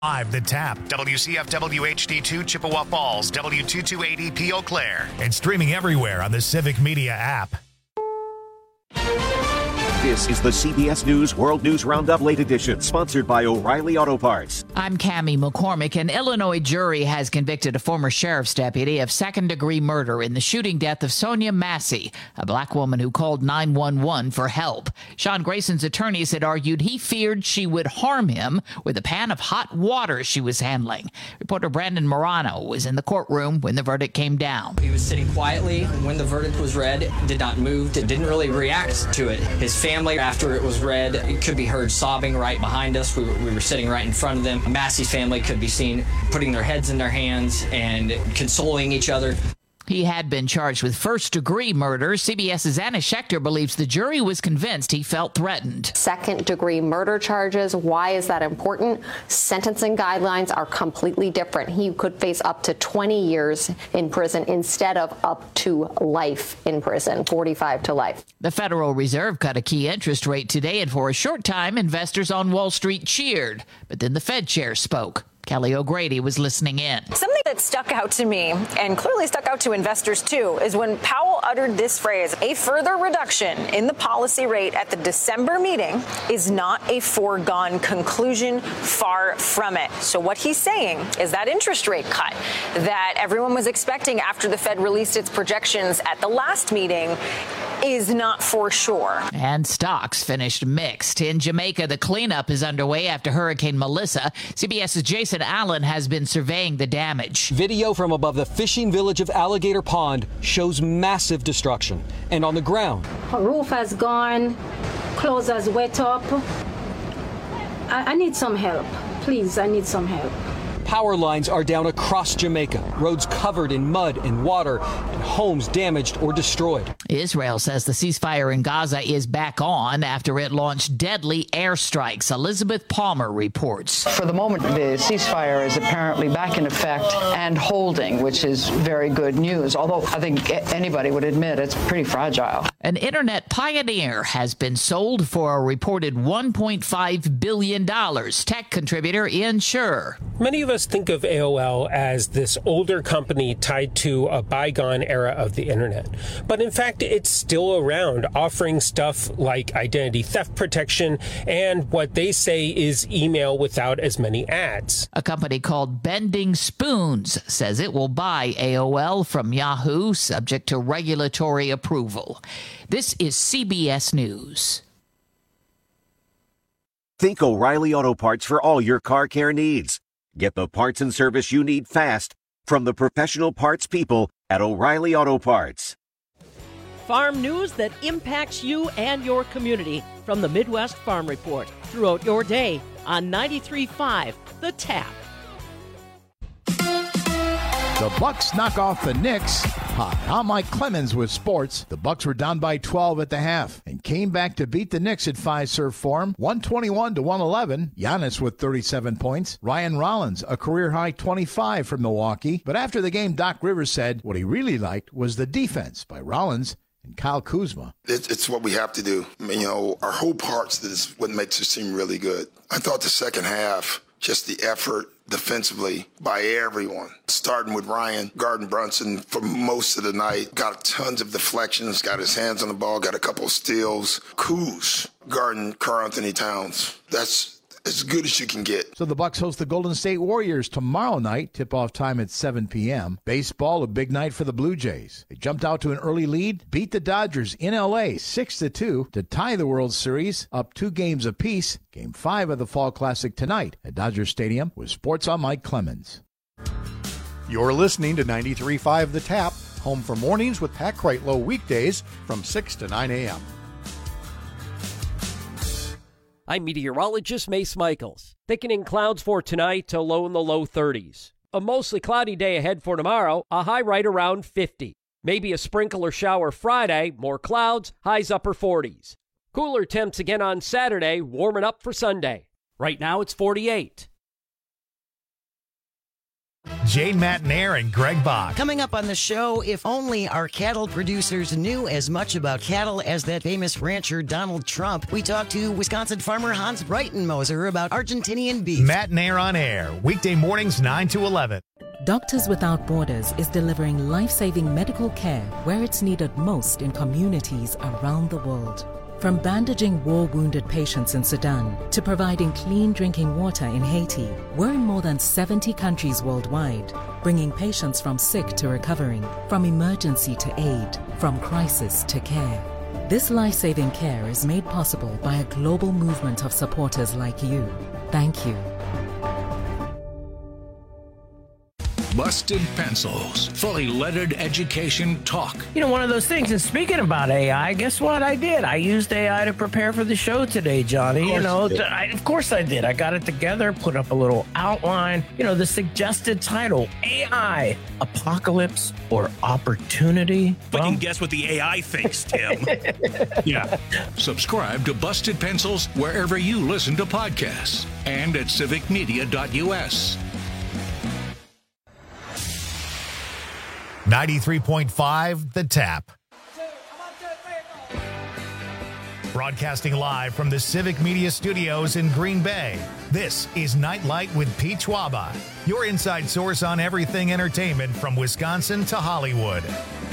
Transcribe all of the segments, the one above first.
Live The Tap, WCFW HD2 Chippewa Falls, W2280 Eau Claire, and streaming everywhere on the Civic Media app. This is the CBS News World News Roundup Late Edition, sponsored by O'Reilly Auto Parts. I'm Cammie McCormick. An Illinois jury has convicted a former sheriff's deputy of second-degree murder in the shooting death of Sonia Massey, a black woman who called 911 for help. Sean Grayson's attorneys had argued he feared she would harm him with a pan of hot water she was handling. Reporter Brandon Morano was in the courtroom when the verdict came down. He was sitting quietly when the verdict was read, did not move, didn't really react to it. His family, after it was read, it could be heard sobbing right behind us. We were sitting right in front of them. Massey's family could be seen putting their heads in their hands and consoling each other. He had been charged with first-degree murder. CBS's Anna Schechter believes the jury was convinced he felt threatened. Second-degree murder charges. Why is that important? Sentencing guidelines are completely different. He could face up to 20 years in prison instead of up to life in prison, 45 to life. The Federal Reserve cut a key interest rate today, and for a short time, investors on Wall Street cheered. But then the Fed chair spoke. Kelly O'Grady was listening in. Something that stuck out to me, and clearly stuck out to investors too, is when Powell uttered this phrase: a further reduction in the policy rate at the December meeting is not a foregone conclusion, far from it. So what he's saying is that interest rate cut that everyone was expecting after the Fed released its projections at the last meeting is not for sure. And stocks finished mixed. In Jamaica, the cleanup is underway after Hurricane Melissa. CBS's Jason Allen has been surveying the damage. Video from above the fishing village of Alligator Pond shows massive destruction. And on the ground, roof has gone, clothes has wet up. I need some help. Please, I need some help. Power lines are down across Jamaica, roads covered in mud and water, and homes damaged or destroyed. Israel says the ceasefire in Gaza is back on after it launched deadly airstrikes. Elizabeth Palmer reports. For the moment, the ceasefire is apparently back in effect and holding, which is very good news, although I think anybody would admit it's pretty fragile. An internet pioneer has been sold for a reported $1.5 billion. Tech contributor Ian Scher. Many of us think of AOL as this older company tied to a bygone era of the internet. But in fact, it's still around, offering stuff like identity theft protection and what they say is email without as many ads. A company called Bending Spoons says it will buy AOL from Yahoo, subject to regulatory approval. This is CBS News. Think O'Reilly Auto Parts for all your car care needs. Get the parts and service you need fast from the professional parts people at O'Reilly Auto Parts. Farm news that impacts you and your community from the Midwest Farm Report throughout your day on 93.5 The Tap. The Bucks knock off the Knicks. Hi, I'm Mike Clemens with sports. The Bucks were down by 12 at the half and came back to beat the Knicks at Fiserv Forum, 121-111. Giannis with 37 points. Ryan Rollins, a career-high 25 from Milwaukee. But after the game, Doc Rivers said what he really liked was the defense by Rollins and Kyle Kuzma. It's what we have to do. I mean, our whole parts is what makes us seem really good. I thought the second half, just the effort defensively by everyone, starting with Ryan guarding Brunson for most of the night, got tons of deflections, got his hands on the ball, got a couple of steals. Kuz guarding Karl Anthony Towns. That's as good as you can get. So the Bucks host the Golden State Warriors tomorrow night. Tip-off time at 7 p.m. Baseball, a big night for the Blue Jays. They jumped out to an early lead, beat the Dodgers in L.A. 6-2 to tie the World Series, up 2 games apiece. Game 5 of the Fall Classic tonight at Dodger Stadium with Sports on Mike Clemens. You're listening to 93.5 The Tap, home for mornings with Pat Kreitlow weekdays from 6 to 9 a.m. I'm meteorologist Mace Michaels. Thickening clouds for tonight to low in the low 30s. A mostly cloudy day ahead for tomorrow, a high right around 50. Maybe a sprinkle or shower Friday, more clouds, highs upper 40s. Cooler temps again on Saturday, warming up for Sunday. Right now it's 48. Jane Matnair and Greg Bach. Coming up on the show, if only our cattle producers knew as much about cattle as that famous rancher Donald Trump. We talked to Wisconsin farmer Hans Breitenmoser about Argentinian beef. Matnair on air, weekday mornings 9 to 11. Doctors Without Borders is delivering life-saving medical care where it's needed most in communities around the world. From bandaging war-wounded patients in Sudan to providing clean drinking water in Haiti, we're in more than 70 countries worldwide, bringing patients from sick to recovering, from emergency to aid, from crisis to care. This life-saving care is made possible by a global movement of supporters like you. Thank you. Busted Pencils, fully lettered education talk. You know, one of those things, and speaking about AI, guess what I did? I used AI to prepare for the show today, Johnny. Of course I did. I got it together, put up a little outline. You know, the suggested title, AI, Apocalypse or Opportunity? If I can guess what the AI thinks, Tim. Yeah. Subscribe to Busted Pencils wherever you listen to podcasts and at civicmedia.us. 93.5 The Tap. Broadcasting live from the Civic Media Studios in Green Bay. This is Nightlight with Pete Schwaba, your inside source on everything entertainment from Wisconsin to Hollywood.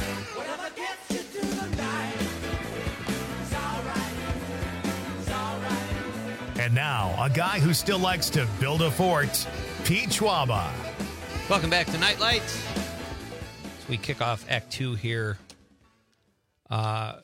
And now, a guy who still likes to build a fort, Pete Schwaba. Welcome back to Nightlight. We kick off Act 2 here. I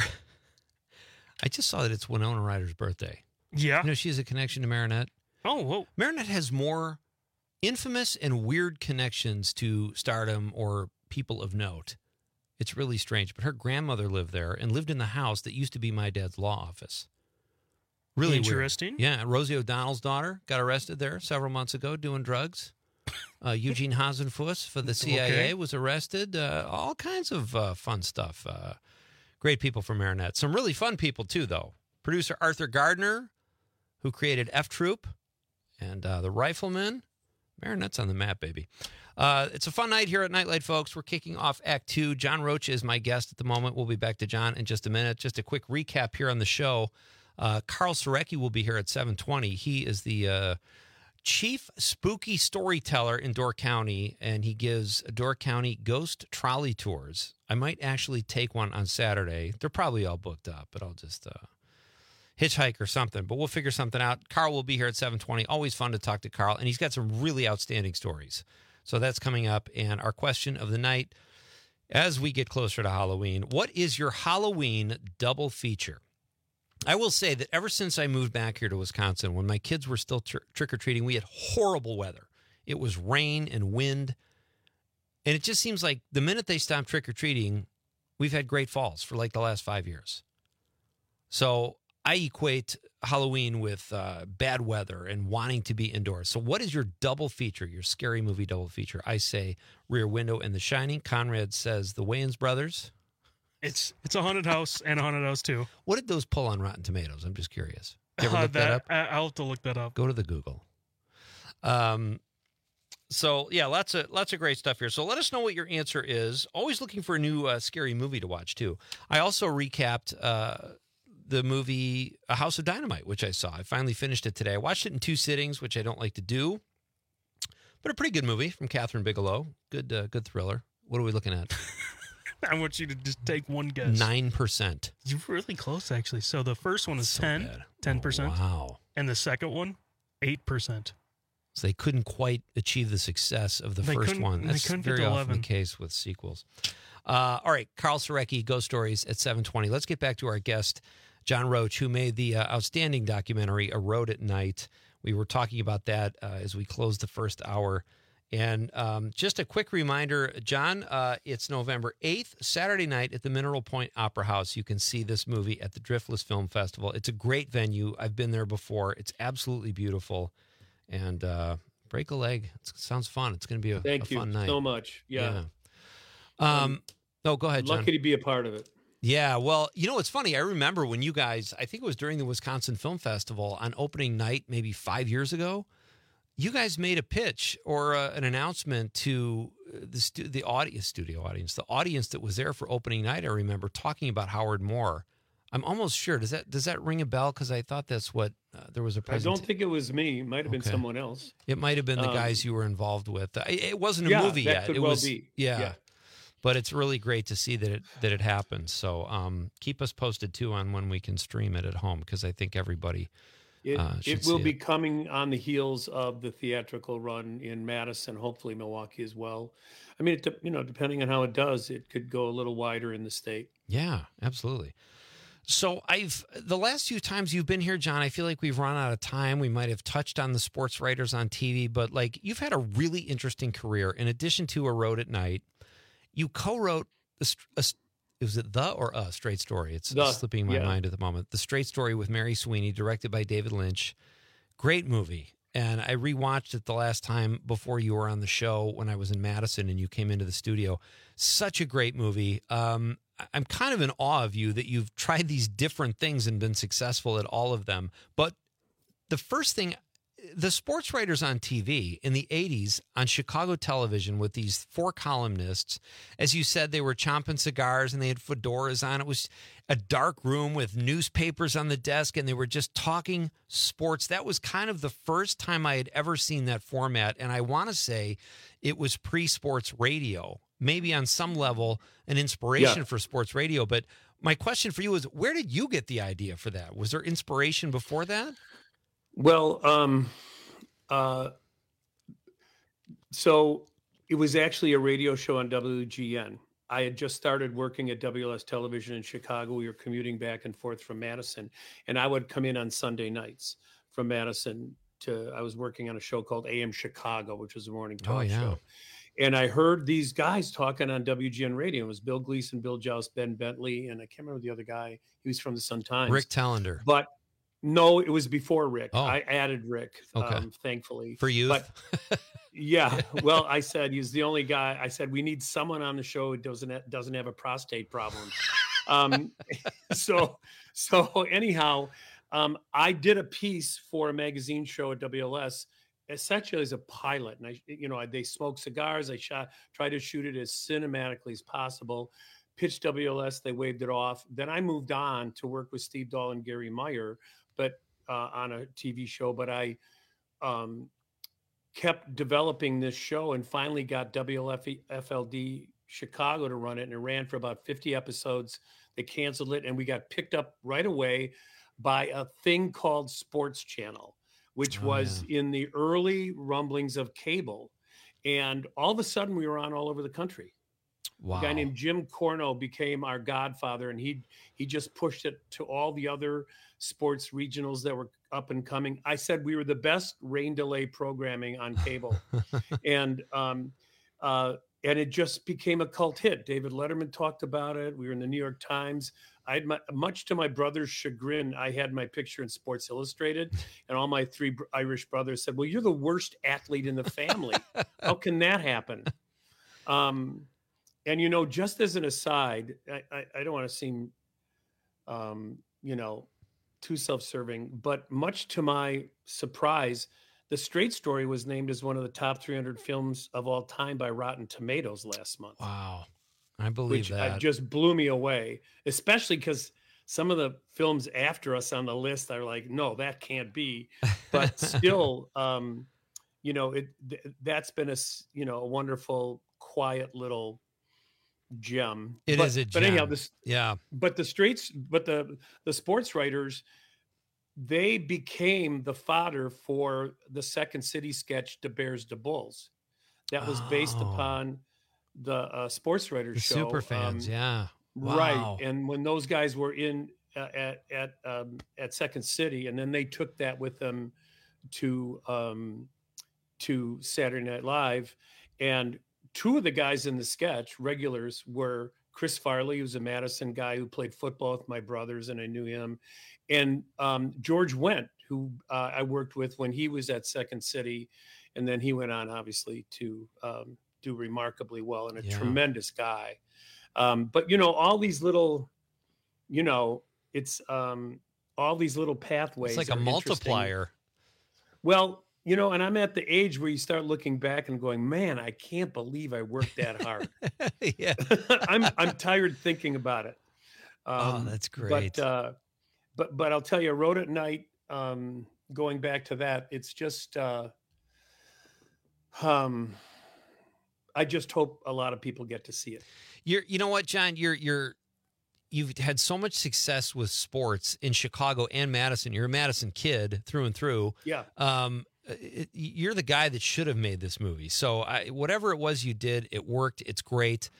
just saw that it's Winona Ryder's birthday. Yeah. You know, she has a connection to Marinette. Oh, whoa. Marinette has more infamous and weird connections to stardom or people of note. It's really strange. But her grandmother lived there and lived in the house that used to be my dad's law office. Really interesting. Weird. Yeah, Rosie O'Donnell's daughter got arrested there several months ago doing drugs. Eugene Hasenfuss for the CIA was arrested. All kinds of fun stuff. Great people from Marinette. Some really fun people, too, though. Producer Arthur Gardner, who created F Troop, and The Rifleman. Marinette's on the map, baby. It's a fun night here at Nightlight, folks. We're kicking off Act 2. John Roach is my guest at the moment. We'll be back to John in just a minute. Just a quick recap here on the show. Carl Surecki will be here at 7:20. He is the chief spooky storyteller in Door County, and he gives Door County ghost trolley tours. I might actually take one on Saturday. They're probably all booked up, but I'll just hitchhike or something. But we'll figure something out. Carl will be here at 7:20. Always fun to talk to Carl, and he's got some really outstanding stories. So that's coming up. And our question of the night, as we get closer to Halloween, what is your Halloween double feature? I will say that ever since I moved back here to Wisconsin, when my kids were still trick-or-treating, we had horrible weather. It was rain and wind. And it just seems like the minute they stopped trick-or-treating, we've had great falls for like the last 5 years. So I equate Halloween with bad weather and wanting to be indoors. So what is your double feature, your scary movie double feature? I say Rear Window and The Shining. Conrad says The Wayans Brothers. It's a haunted house and a haunted house 2. What did those pull on Rotten Tomatoes? I'm just curious. You ever look that up? I'll have to look that up. Go to the Google. So yeah, lots of great stuff here. So let us know what your answer is. Always looking for a new scary movie to watch too. I also recapped the movie A House of Dynamite, which I saw. I finally finished it today. I watched it in 2 sittings, which I don't like to do, but a pretty good movie from Catherine Bigelow. Good thriller. What are we looking at? I want you to just take one guess. 9%. You're really close, actually. So the first one is 10%. Wow. And the second one, 8%. So they couldn't quite achieve the success of the first one. That's very often the case with sequels. All right, Carl Surecki, Ghost Stories at 7:20. Let's get back to our guest, John Roach, who made the outstanding documentary, A Road at Night. We were talking about that as we closed the first hour. And just a quick reminder, John, it's November 8th, Saturday night at the Mineral Point Opera House. You can see this movie at the Driftless Film Festival. It's a great venue. I've been there before. It's absolutely beautiful. And break a leg. It sounds fun. It's going to be a fun night. Thank you so much. Yeah. No, go ahead, John. Lucky to be a part of it. Yeah, well, you know, it's funny. I remember when you guys, I think it was during the Wisconsin Film Festival on opening night, maybe 5 years ago, you guys made a pitch or an announcement to the audience that was there for opening night. I remember talking about Howard Moore. I'm almost sure. Does that ring a bell? Because I thought that's what there was a presentation. I don't think it was me. It might have been someone else. It might have been the guys you were involved with. It wasn't a movie yet. Could it well was be. Yeah. But it's really great to see that it happened. So keep us posted too on when we can stream it at home, because I think everybody. It will be coming on the heels of the theatrical run in Madison, hopefully Milwaukee as well. I mean, depending on how it does, it could go a little wider in the state. Yeah, absolutely. So the last few times you've been here, John, I feel like we've run out of time. We might have touched on the sports writers on TV, but like you've had a really interesting career. In addition to A Road at Night, you co-wrote was it The or A Straight Story? It's slipping my mind at the moment. The Straight Story with Mary Sweeney, directed by David Lynch. Great movie. And I rewatched it the last time before you were on the show when I was in Madison and you came into the studio. Such a great movie. I'm kind of in awe of you that you've tried these different things and been successful at all of them. But the first thing, the sports writers on TV in the 80s on Chicago television with these 4 columnists, as you said, they were chomping cigars and they had fedoras on. It was a dark room with newspapers on the desk and they were just talking sports. That was kind of the first time I had ever seen that format. And I want to say it was pre-sports radio, maybe on some level an inspiration for sports radio. But my question for you is, where did you get the idea for that? Was there inspiration before that? Well, so it was actually a radio show on WGN. I had just started working at WLS Television in Chicago. We were commuting back and forth from Madison, and I would come in on Sunday nights from Madison I was working on a show called AM Chicago, which was a morning talk show. And I heard these guys talking on WGN radio. It was Bill Gleason, Bill Joust, Ben Bentley, and I can't remember the other guy. He was from the Sun-Times. Rick Tallender. But no, it was before Rick. Oh. I added Rick, thankfully. For youth? But, yeah. Well, I said he's the only guy. I said we need someone on the show who doesn't have a prostate problem. So anyhow, I did a piece for a magazine show at WLS, essentially as a pilot. And they smoked cigars. I tried to shoot it as cinematically as possible. Pitched WLS, they waved it off. Then I moved on to work with Steve Dahl and Gary Meyer, but on a TV show. But I kept developing this show and finally got WFLD Chicago to run it. And it ran for about 50 episodes. They canceled it, and we got picked up right away by a thing called Sports Channel, which was in the early rumblings of cable. And all of a sudden, we were on all over the country. Wow. A guy named Jim Corno became our godfather, and he just pushed it to all the other sports regionals that were up and coming. I said we were the best rain delay programming on cable, and it just became a cult hit. David Letterman talked about it. We were in the New York Times. Much to my brother's chagrin, I had my picture in Sports Illustrated, and all my 3 Irish brothers said, "Well, you're the worst athlete in the family. How can that happen?" And, just as an aside, I don't want to seem, too self-serving, but much to my surprise, The Straight Story was named as one of the top 300 films of all time by Rotten Tomatoes last month. Wow. I believe that. Which just blew me away, especially because some of the films after us on the list are like, no, that can't be. But still, that's been a wonderful, quiet little gem. It is a gem. But anyhow, but the sports writers, they became the fodder for the Second City sketch, "De Bears, De Bulls," that was based upon the sports writers the show. Super fans, Wow. Right. And when those guys were in at Second City, and then they took that with them to Saturday Night Live, and 2 of the guys in the sketch, regulars, were Chris Farley, who's a Madison guy who played football with my brothers, and I knew him, and George Wendt, who I worked with when he was at Second City, and then he went on, obviously, to do remarkably well, and a tremendous guy. But, all these little, it's all these little pathways. It's like a multiplier. Well, You know, and I'm at the age where you start looking back and going, man, I can't believe I worked that hard. Yeah. I'm tired thinking about it. That's great. But I'll tell you, Road at Night, going back to that, it's just, I just hope a lot of people get to see it. You know what, John, you've had so much success with sports in Chicago and Madison. You're a Madison kid through and through. Yeah. You're the guy that should have made this movie. So whatever it was you did, it worked. It's great.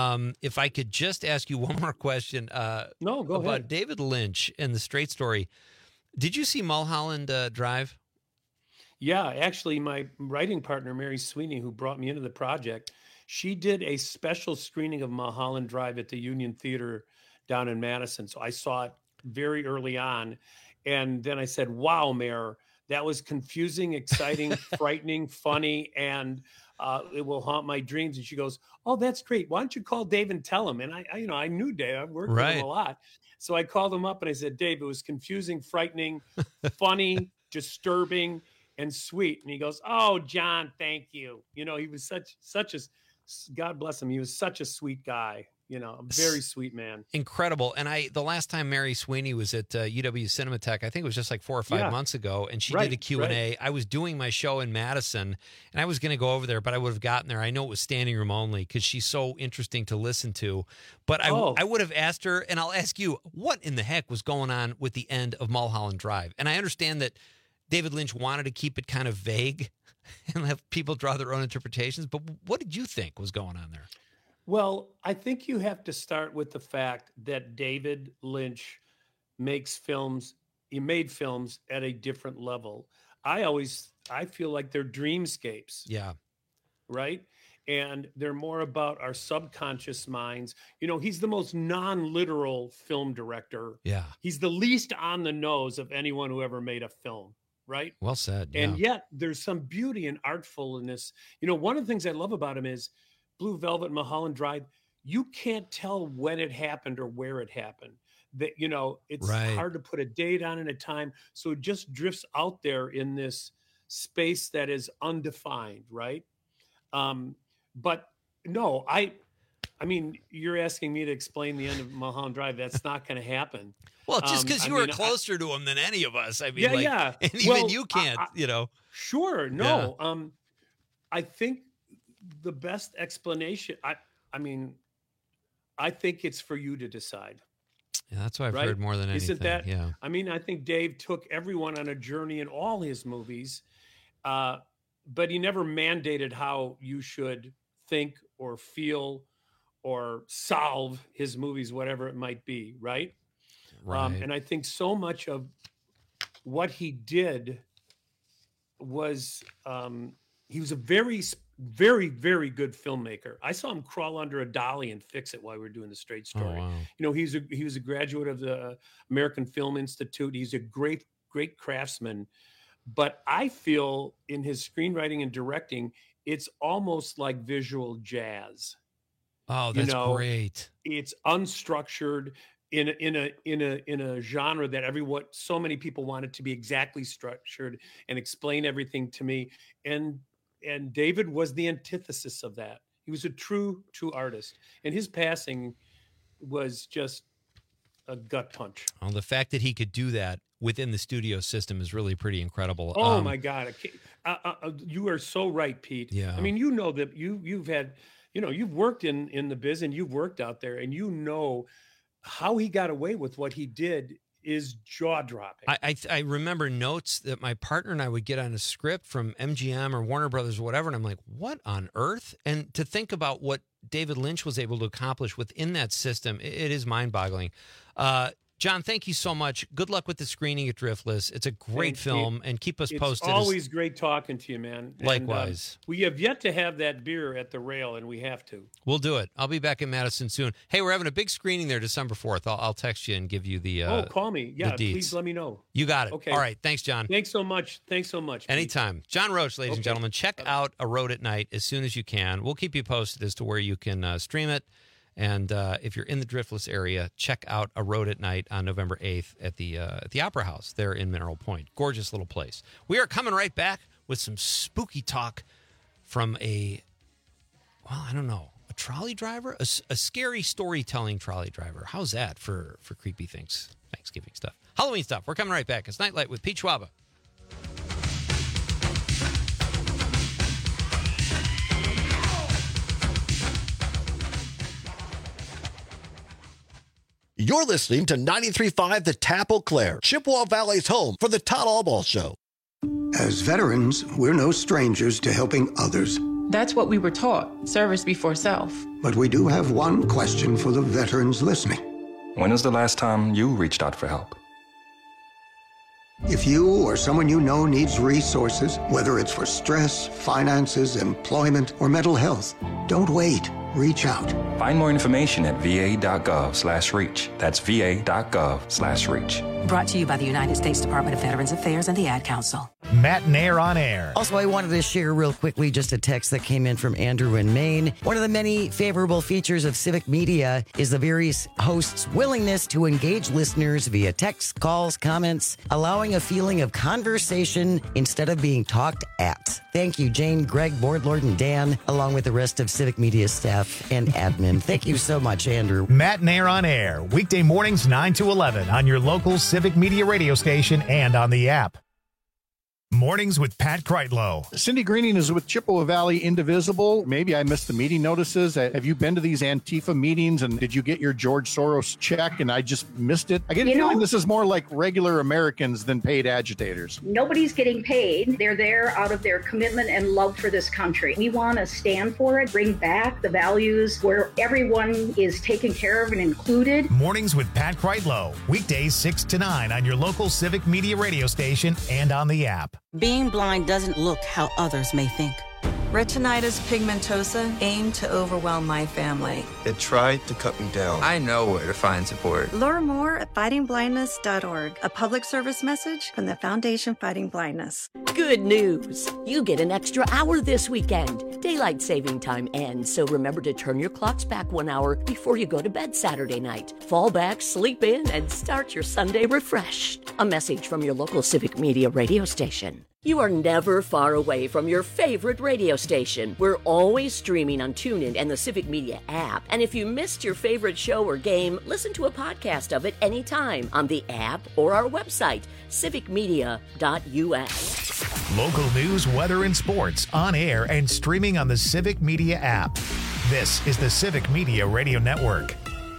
If I could just ask you one more question. No, go about ahead. David Lynch and The Straight Story. Did you see Mulholland Drive? Yeah, actually, my writing partner, Mary Sweeney, who brought me into the project, she did a special screening of Mulholland Drive at the Union Theater down in Madison. So I saw it very early on. And then I said, wow, Mayor, that was confusing, exciting, frightening, funny, and it will haunt my dreams. And she goes, oh, that's great. Why don't you call Dave and tell him? And I knew Dave. I worked with him a lot. So I called him up and I said, Dave, it was confusing, frightening, funny, disturbing, and sweet. And he goes, oh, John, thank you. You know, he was such a, God bless him. He was such a sweet guy. You know, a very sweet man. Incredible. And the last time Mary Sweeney was at UW Cinematheque, I think it was just like 4 or 5 months ago, and she did a Q&A. Right. I was doing my show in Madison, and I was going to go over there, but I would have gotten there. I know it was standing room only because she's so interesting to listen to. But I would have asked her, and I'll ask you, what in the heck was going on with the end of Mulholland Drive? And I understand that David Lynch wanted to keep it kind of vague and have people draw their own interpretations, but what did you think was going on there? Well, I think you have to start with the fact that David Lynch makes films. He made films at a different level. I feel like they're dreamscapes. Yeah. Right. And they're more about our subconscious minds. You know, he's the most non-literal film director. Yeah. He's the least on the nose of anyone who ever made a film. Right. Well said. Yeah. And yet there's some beauty and artfulness. You know, one of the things I love about him is Blue Velvet, Mulholland Drive, you can't tell when it happened or where it happened. That, you know, it's hard to put a date on it, a time. So it just drifts out there in this space that is undefined, right? But no, I mean, you're asking me to explain the end of Mulholland Drive. That's not going to happen. Well, just because you were closer to him than any of us. I mean, yeah. And even you can't, you know. Sure. No. Yeah. I think the best explanation, I mean, I think it's for you to decide. Yeah, that's what I've heard more than anything. Isn't that? Yeah. I mean, I think Dave took everyone on a journey in all his movies, but he never mandated how you should think or feel or solve his movies, whatever it might be, right? Right. And I think so much of what he did was he was a very, very, very good filmmaker. I saw him crawl under a dolly and fix it while we were doing The Straight Story. Oh, wow. You know, he was a graduate of the American Film Institute. He's a great craftsman. But I feel in his screenwriting and directing, it's almost like visual jazz. Oh, that's great. It's unstructured in a genre that so many people want it to be exactly structured and explain everything to me. And David was the antithesis of that. He was a true artist, and his passing was just a gut punch. Well, the fact that he could do that within the studio system is really pretty incredible. Oh my God. You are so right, Pete. Yeah. I mean, you know that you've had, you know, you've worked in the biz and you've worked out there, and you know how he got away with what he did is jaw-dropping. I remember notes that my partner and I would get on a script from MGM or Warner Brothers or whatever, and I'm like, what on earth? And to think about what David Lynch was able to accomplish within that system, it is mind-boggling. John, thank you so much. Good luck with the screening at Driftless. It's a great film, and keep us posted. It's always great talking to you, man. Likewise. And, we have yet to have that beer at the Rail, and we have to. We'll do it. I'll be back in Madison soon. Hey, we're having a big screening there December 4th. I'll text you and give you the call me. Yeah, please let me know. You got it. Okay. All right. Thanks, John. Thanks so much. Pete. Anytime. John Roach, ladies and gentlemen. Check out A Road at Night as soon as you can. We'll keep you posted as to where you can stream it. And if you're in the Driftless area, check out A Road at Night on November 8th at the Opera House there in Mineral Point. Gorgeous little place. We are coming right back with some spooky talk from a trolley driver, a scary storytelling trolley driver. How's that for creepy things, Thanksgiving stuff, Halloween stuff? We're coming right back. It's Nightlight with Pete Schwaba. You're listening to 93.5 The Tap Eau Claire, Chippewa Valley's home for the Todd Albaugh Show. As veterans, we're no strangers to helping others. That's what we were taught, service before self. But we do have one question for the veterans listening. When was the last time you reached out for help? If you or someone you know needs resources, whether it's for stress, finances, employment, or mental health, don't wait. Reach out. Find more information at va.gov/reach. That's va.gov/reach. Brought to you by the United States Department of Veterans Affairs and the Ad Council. Matt Nair on air. Also, I wanted to share real quickly just a text that came in from Andrew in Maine. One of the many favorable features of Civic Media is the various hosts' willingness to engage listeners via text, calls, comments, allowing a feeling of conversation instead of being talked at. Thank you, Jane, Greg, Boardlord, and Dan, along with the rest of Civic Media staff and admin. Thank you so much, Andrew. Matt Nair on air, weekday mornings 9 to 11 on your local Civic Media radio station and on the app. Mornings with Pat Kreitlow. Cindy Greening is with Chippewa Valley Indivisible. Maybe I missed the meeting notices. Have you been to these Antifa meetings, and did you get your George Soros check and I just missed it? I get a feeling this is more like regular Americans than paid agitators. Nobody's getting paid. They're there out of their commitment and love for this country. We want to stand for it, bring back the values where everyone is taken care of and included. Mornings with Pat Kreitlow. Weekdays 6 to 9 on your local Civic Media radio station and on the app. Being blind doesn't look how others may think. Retinitis pigmentosa aimed to overwhelm my family. It tried to cut me down. I know where to find support. Learn more at fightingblindness.org, a public service message from the Foundation Fighting Blindness. Good news. You get an extra hour this weekend. Daylight saving time ends, so remember to turn your clocks back 1 hour before you go to bed Saturday night. Fall back, sleep in, and start your Sunday refreshed. A message from your local Civic Media radio station. You are never far away from your favorite radio station. We're always streaming on TuneIn and the Civic Media app. And if you missed your favorite show or game, listen to a podcast of it anytime on the app or our website, civicmedia.us. Local news, weather, and sports on air and streaming on the Civic Media app. This is the Civic Media Radio Network.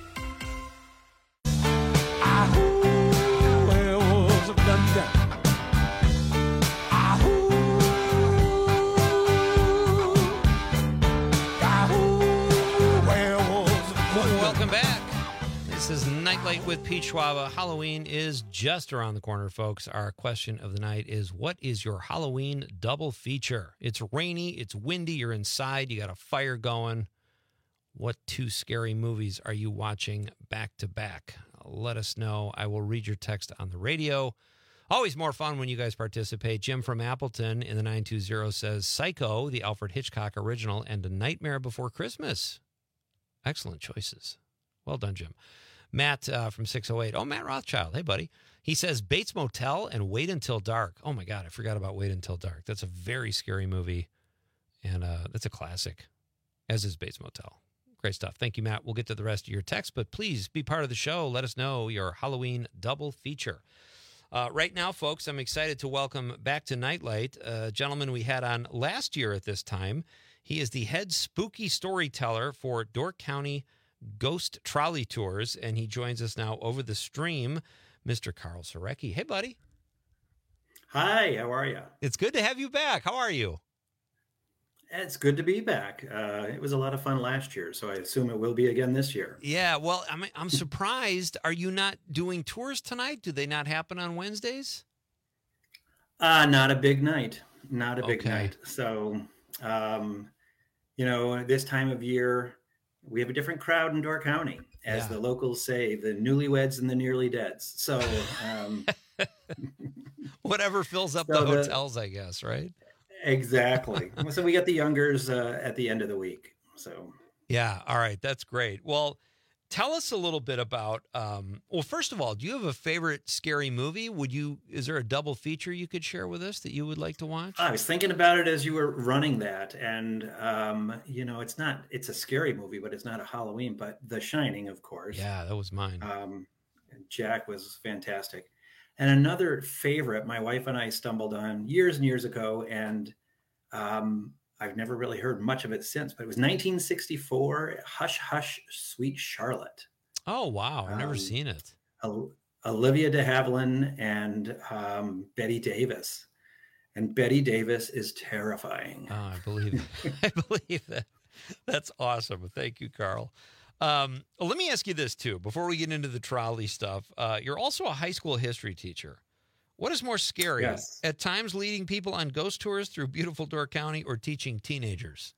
Welcome back. This is Nightlight with Pete Schwaba. Halloween is just around the corner, folks. Our question of the night is, what is your Halloween double feature? It's rainy, it's windy, you're inside, you got a fire going. What two scary movies are you watching back to back? Let us know. I will read your text on the radio. Always more fun when you guys participate. Jim from Appleton in the 920 says Psycho, the Alfred Hitchcock original, and A Nightmare Before Christmas. Excellent choices. Well done, Jim. Matt from 608. Oh, Matt Rothschild. Hey, buddy. He says Bates Motel and Wait Until Dark. Oh, my God. I forgot about Wait Until Dark. That's a very scary movie. And that's a classic, as is Bates Motel. Great stuff. Thank you, Matt. We'll get to the rest of your text, but please be part of the show. Let us know your Halloween double feature. Right now, folks, I'm excited to welcome back to Nightlight a gentleman we had on last year at this time. He is the head spooky storyteller for Dork County Ghost Trolley Tours, and he joins us now over the stream, Mr. Carl Surecki. Hey, buddy. Hi, how are you? It's good to have you back. How are you? It's good to be back. It was a lot of fun last year, so I assume it will be again this year. Yeah, well, I'm surprised. Are you not doing tours tonight? Do they not happen on Wednesdays? Not a big night. Not a big night. So, this time of year, we have a different crowd in Dork County, as the locals say, the newlyweds and the nearly deads. So, whatever fills up the hotels, I guess, right? Exactly. So we got the youngers at the end of the week. So yeah, all right, that's great. Well, Tell us a little bit about, well, first of all, do you have a favorite scary movie? Is there a double feature you could share with us that you would like to watch? I was thinking about it as you were running that. And, it's a scary movie, but it's not a Halloween, but The Shining, of course. Yeah, that was mine. Jack was fantastic. And another favorite, my wife and I stumbled on years and years ago, and I've never really heard much of it since, but it was 1964, Hush, Hush, Sweet Charlotte. Oh, wow. I've never seen it. Olivia de Havilland and Betty Davis. And Betty Davis is terrifying. Oh, I believe it. I believe that. That's awesome. Thank you, Carl. Let me ask you this, too, before we get into the trolley stuff. You're also a high school history teacher. What is more scary, at times leading people on ghost tours through beautiful Door County or teaching teenagers?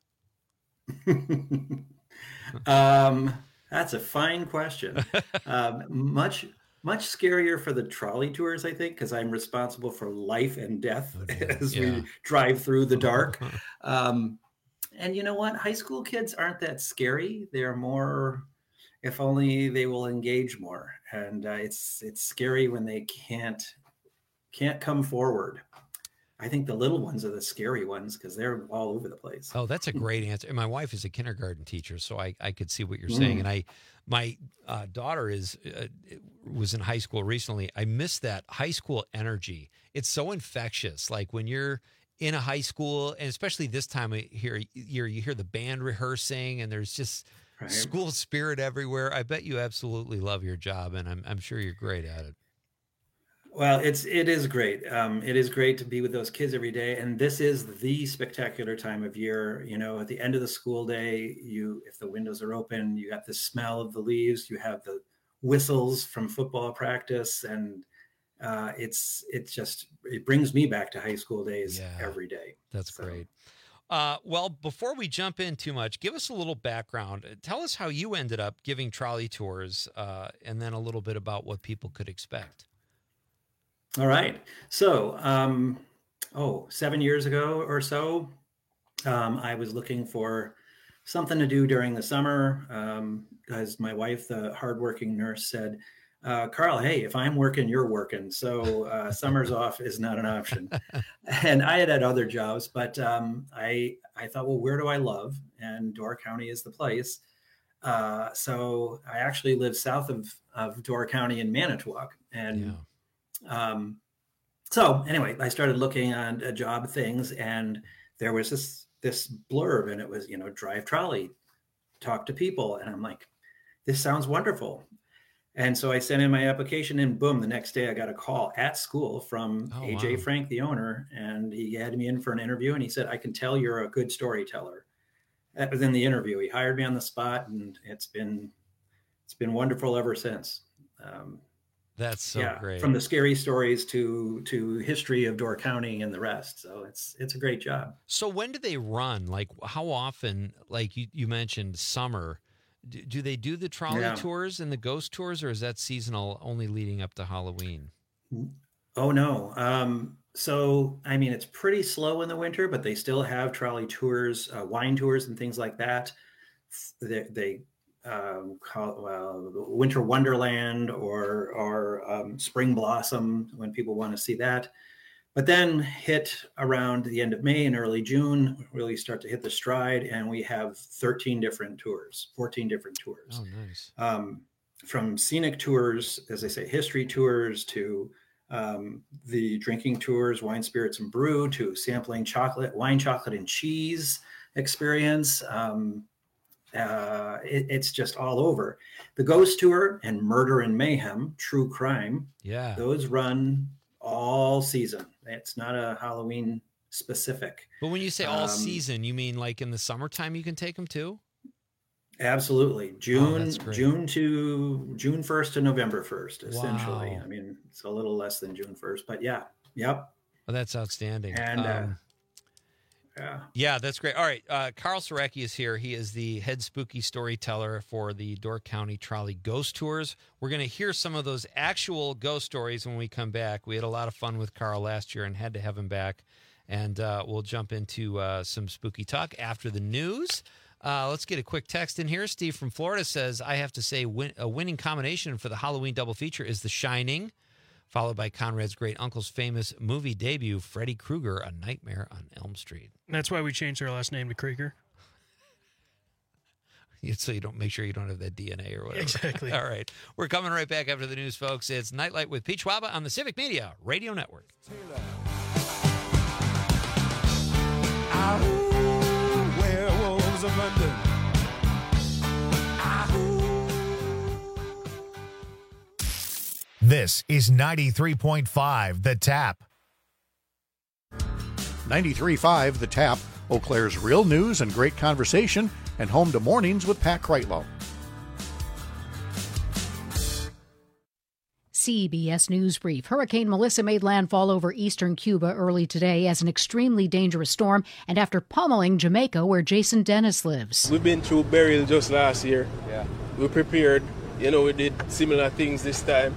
That's a fine question. Much scarier for the trolley tours, I think, because I'm responsible for life and death as we drive through the dark. And you know what? High school kids aren't that scary. They're more, if only they will engage more. And it's scary when they can't come forward. I think the little ones are the scary ones because they're all over the place. Oh, that's a great answer. And my wife is a kindergarten teacher, so I could see what you're saying. And my daughter was in high school recently. I miss that high school energy. It's so infectious. Like when you're in a high school, and especially this time of year, you hear the band rehearsing, and there's just school spirit everywhere. I bet you absolutely love your job, and I'm sure you're great at it. Well, it is great. It is great to be with those kids every day. And this is the spectacular time of year. You know, at the end of the school day, if the windows are open, you got the smell of the leaves, you have the whistles from football practice. And it brings me back to high school days every day. That's great. Well, before we jump in too much, give us a little background. Tell us how you ended up giving trolley tours, and then a little bit about what people could expect. All right. So, 7 years ago or so, I was looking for something to do during the summer. As my wife, the hardworking nurse, said, Carl, hey, if I'm working, you're working. So summers off is not an option. And I had other jobs, but I thought, well, where do I love? And Door County is the place. So I actually live south of Door County in Manitowoc. And so anyway, I started looking on job things, and there was this blurb, and it was, drive trolley, talk to people. And I'm like, this sounds wonderful. And so I sent in my application, and boom, the next day I got a call at school from AJ Frank, the owner, and he had me in for an interview, and he said, I can tell you're a good storyteller. That was in the interview. He hired me on the spot, and it's been wonderful ever since. That's so great. From the scary stories to history of Door County and the rest. So it's a great job. So when do they run? Like how often, like you mentioned summer, do they do the trolley tours and the ghost tours, or is that seasonal only leading up to Halloween? Oh, no. So, I mean, it's pretty slow in the winter, but they still have trolley tours, wine tours and things like that. They call Winter Wonderland or Spring Blossom when people want to see that. But then hit around the end of May and early June, really start to hit the stride, and we have 14 different tours. Oh, nice. From scenic tours, as I say, history tours, to the drinking tours, wine, spirits, and brew, to sampling wine, chocolate, and cheese experience. It's just all over. The ghost tour and murder and mayhem, true crime. Yeah. Those run all season. It's not a Halloween specific. But when you say all season, you mean like in the summertime you can take them too? Absolutely. June 1st to November 1st, essentially. Wow. I mean, it's a little less than June 1st, but yeah. Yep. Well, that's outstanding. And yeah, that's great. All right. Carl Saracki is here. He is the head spooky storyteller for the Door County Trolley Ghost Tours. We're going to hear some of those actual ghost stories when we come back. We had a lot of fun with Carl last year and had to have him back. And we'll jump into some spooky talk after the news. Let's get a quick text in here. Steve from Florida says, I have to say a winning combination for the Halloween double feature is The Shining, followed by Conrad's great uncle's famous movie debut, Freddy Krueger, A Nightmare on Elm Street. That's why we changed our last name to Krieger. So you don't make sure you don't have that DNA or whatever. Exactly. All right. We're coming right back after the news, folks. It's Nightlight with Pete Schwaba on the Civic Media Radio Network. Werewolves of London. This is 93.5 The Tap. 93.5 The Tap, Eau Claire's real news and great conversation, and home to Mornings with Pat Kreitlow. CBS News Brief. Hurricane Melissa made landfall over eastern Cuba early today as an extremely dangerous storm and after pummeling Jamaica, where Jason Dennis lives. We've been through burial just last year. Yeah. We prepared. We did similar things this time.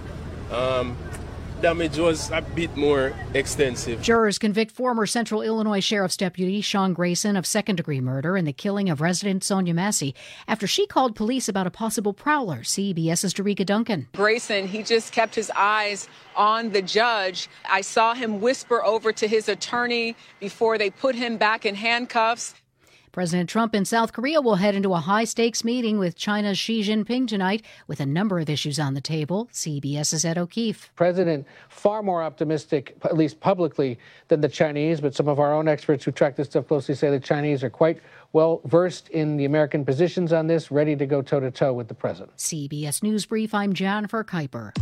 Damage was a bit more extensive. Jurors convict former Central Illinois Sheriff's Deputy Sean Grayson of second-degree murder in the killing of resident Sonia Massey after she called police about a possible prowler. CBS's Derica Duncan. Grayson, he just kept his eyes on the judge. I saw him whisper over to his attorney before they put him back in handcuffs. President Trump in South Korea will head into a high-stakes meeting with China's Xi Jinping tonight with a number of issues on the table. CBS's Ed O'Keefe. President far more optimistic, at least publicly, than the Chinese, but some of our own experts who track this stuff closely say the Chinese are quite well versed in the American positions on this, ready to go toe-to-toe with the president. CBS News Brief, I'm Jennifer Kuiper.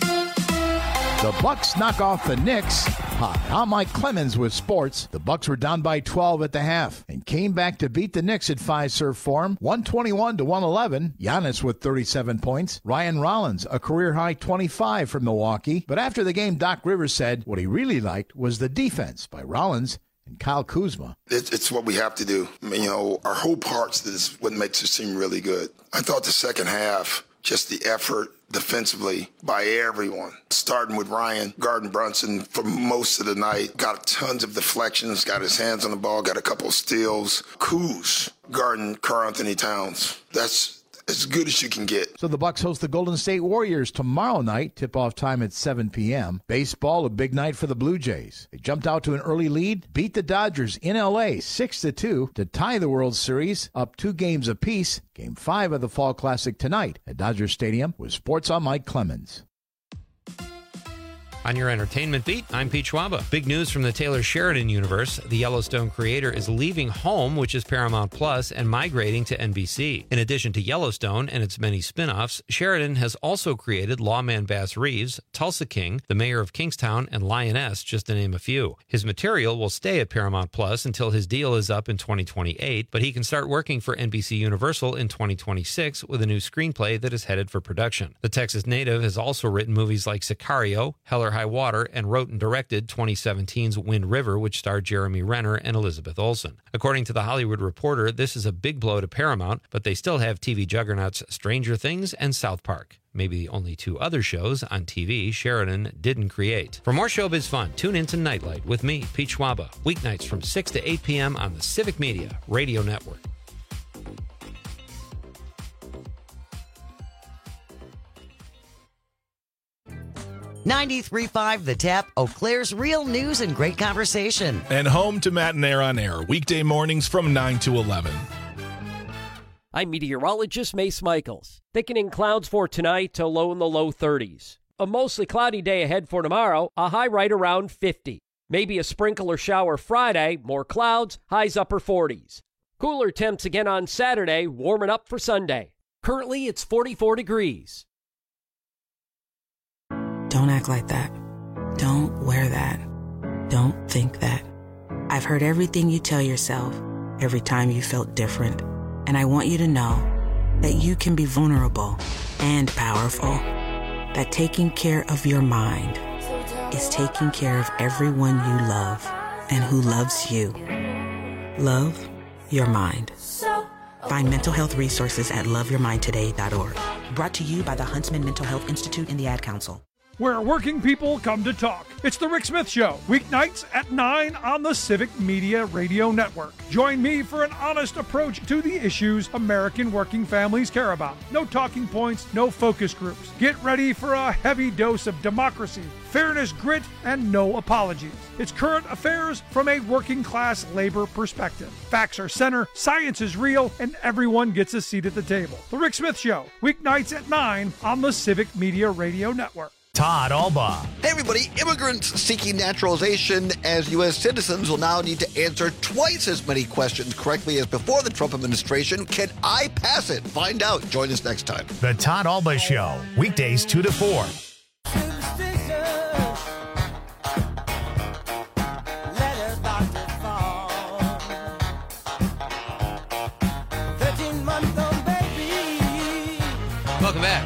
The Bucks knock off the Knicks. Hi, I'm Mike Clemens with sports. The Bucks were down by 12 at the half and came back to beat the Knicks at Fiserv Forum, 121-111. Giannis with 37 points. Ryan Rollins, a career-high 25 from Milwaukee. But after the game, Doc Rivers said what he really liked was the defense by Rollins and Kyle Kuzma. It's what we have to do. Our whole parts is what makes us seem really good. I thought the second half, just the effort defensively by everyone, starting with Ryan guarding Brunson for most of the night. Got tons of deflections, got his hands on the ball, got a couple of steals. Kuz guarding Karl Anthony Towns. That's as good as you can get. So the Bucks host the Golden State Warriors tomorrow night. Tip-off time at 7 p.m. Baseball, a big night for the Blue Jays. They jumped out to an early lead, beat the Dodgers in L.A. 6-2 to tie the World Series, up 2 games apiece. Game 5 of the Fall Classic tonight at Dodger Stadium with Sports on Mike Clemens. On your entertainment beat, I'm Pete Schwaba. Big news from the Taylor Sheridan universe. The Yellowstone creator is leaving Home, which is Paramount Plus, and migrating to NBC. In addition to Yellowstone and its many spin-offs, Sheridan has also created Lawman Bass Reeves, Tulsa King, The Mayor of Kingstown, and Lioness, just to name a few. His material will stay at Paramount Plus until his deal is up in 2028, but he can start working for NBC Universal in 2026 with a new screenplay that is headed for production. The Texas native has also written movies like Sicario, Hell or High Water, and wrote and directed 2017's Wind River, which starred Jeremy Renner and Elizabeth Olsen. According to The Hollywood Reporter, this is a big blow to Paramount, but they still have TV juggernauts Stranger Things and South Park. Maybe the only 2 other shows on TV Sheridan didn't create. For more showbiz fun, tune in to Nightlight with me, Pete Schwaba, weeknights from 6 to 8 p.m. on the Civic Media Radio Network. 93.5 The Tap, Eau Claire's real news and great conversation. And home to Matt and Air on Air, weekday mornings from 9 to 11. I'm meteorologist Mace Michaels. Thickening clouds for tonight to low in the low 30s. A mostly cloudy day ahead for tomorrow, a high right around 50. Maybe a sprinkle or shower Friday, more clouds, highs upper 40s. Cooler temps again on Saturday, warming up for Sunday. Currently, it's 44 degrees. Don't act like that. Don't wear that. Don't think that. I've heard everything you tell yourself every time you felt different. And I want you to know that you can be vulnerable and powerful. That taking care of your mind is taking care of everyone you love and who loves you. Love your mind. Find mental health resources at loveyourmindtoday.org. Brought to you by the Huntsman Mental Health Institute and the Ad Council. where working people come to talk. It's The Rick Smith Show, weeknights at 9 on the Civic Media Radio Network. Join me for an honest approach to the issues American working families care about. No talking points, no focus groups. Get ready for a heavy dose of democracy, fairness, grit, and no apologies. It's current affairs from a working class labor perspective. Facts are center, science is real, and everyone gets a seat at the table. The Rick Smith Show, weeknights at 9 on the Civic Media Radio Network. Todd Alba. Hey everybody, immigrants seeking naturalization as U.S. citizens will now need to answer twice as many questions correctly as before the Trump administration. Can I pass it? Find out. Join us next time. The Todd Alba Show, weekdays 2 to 4. Welcome back.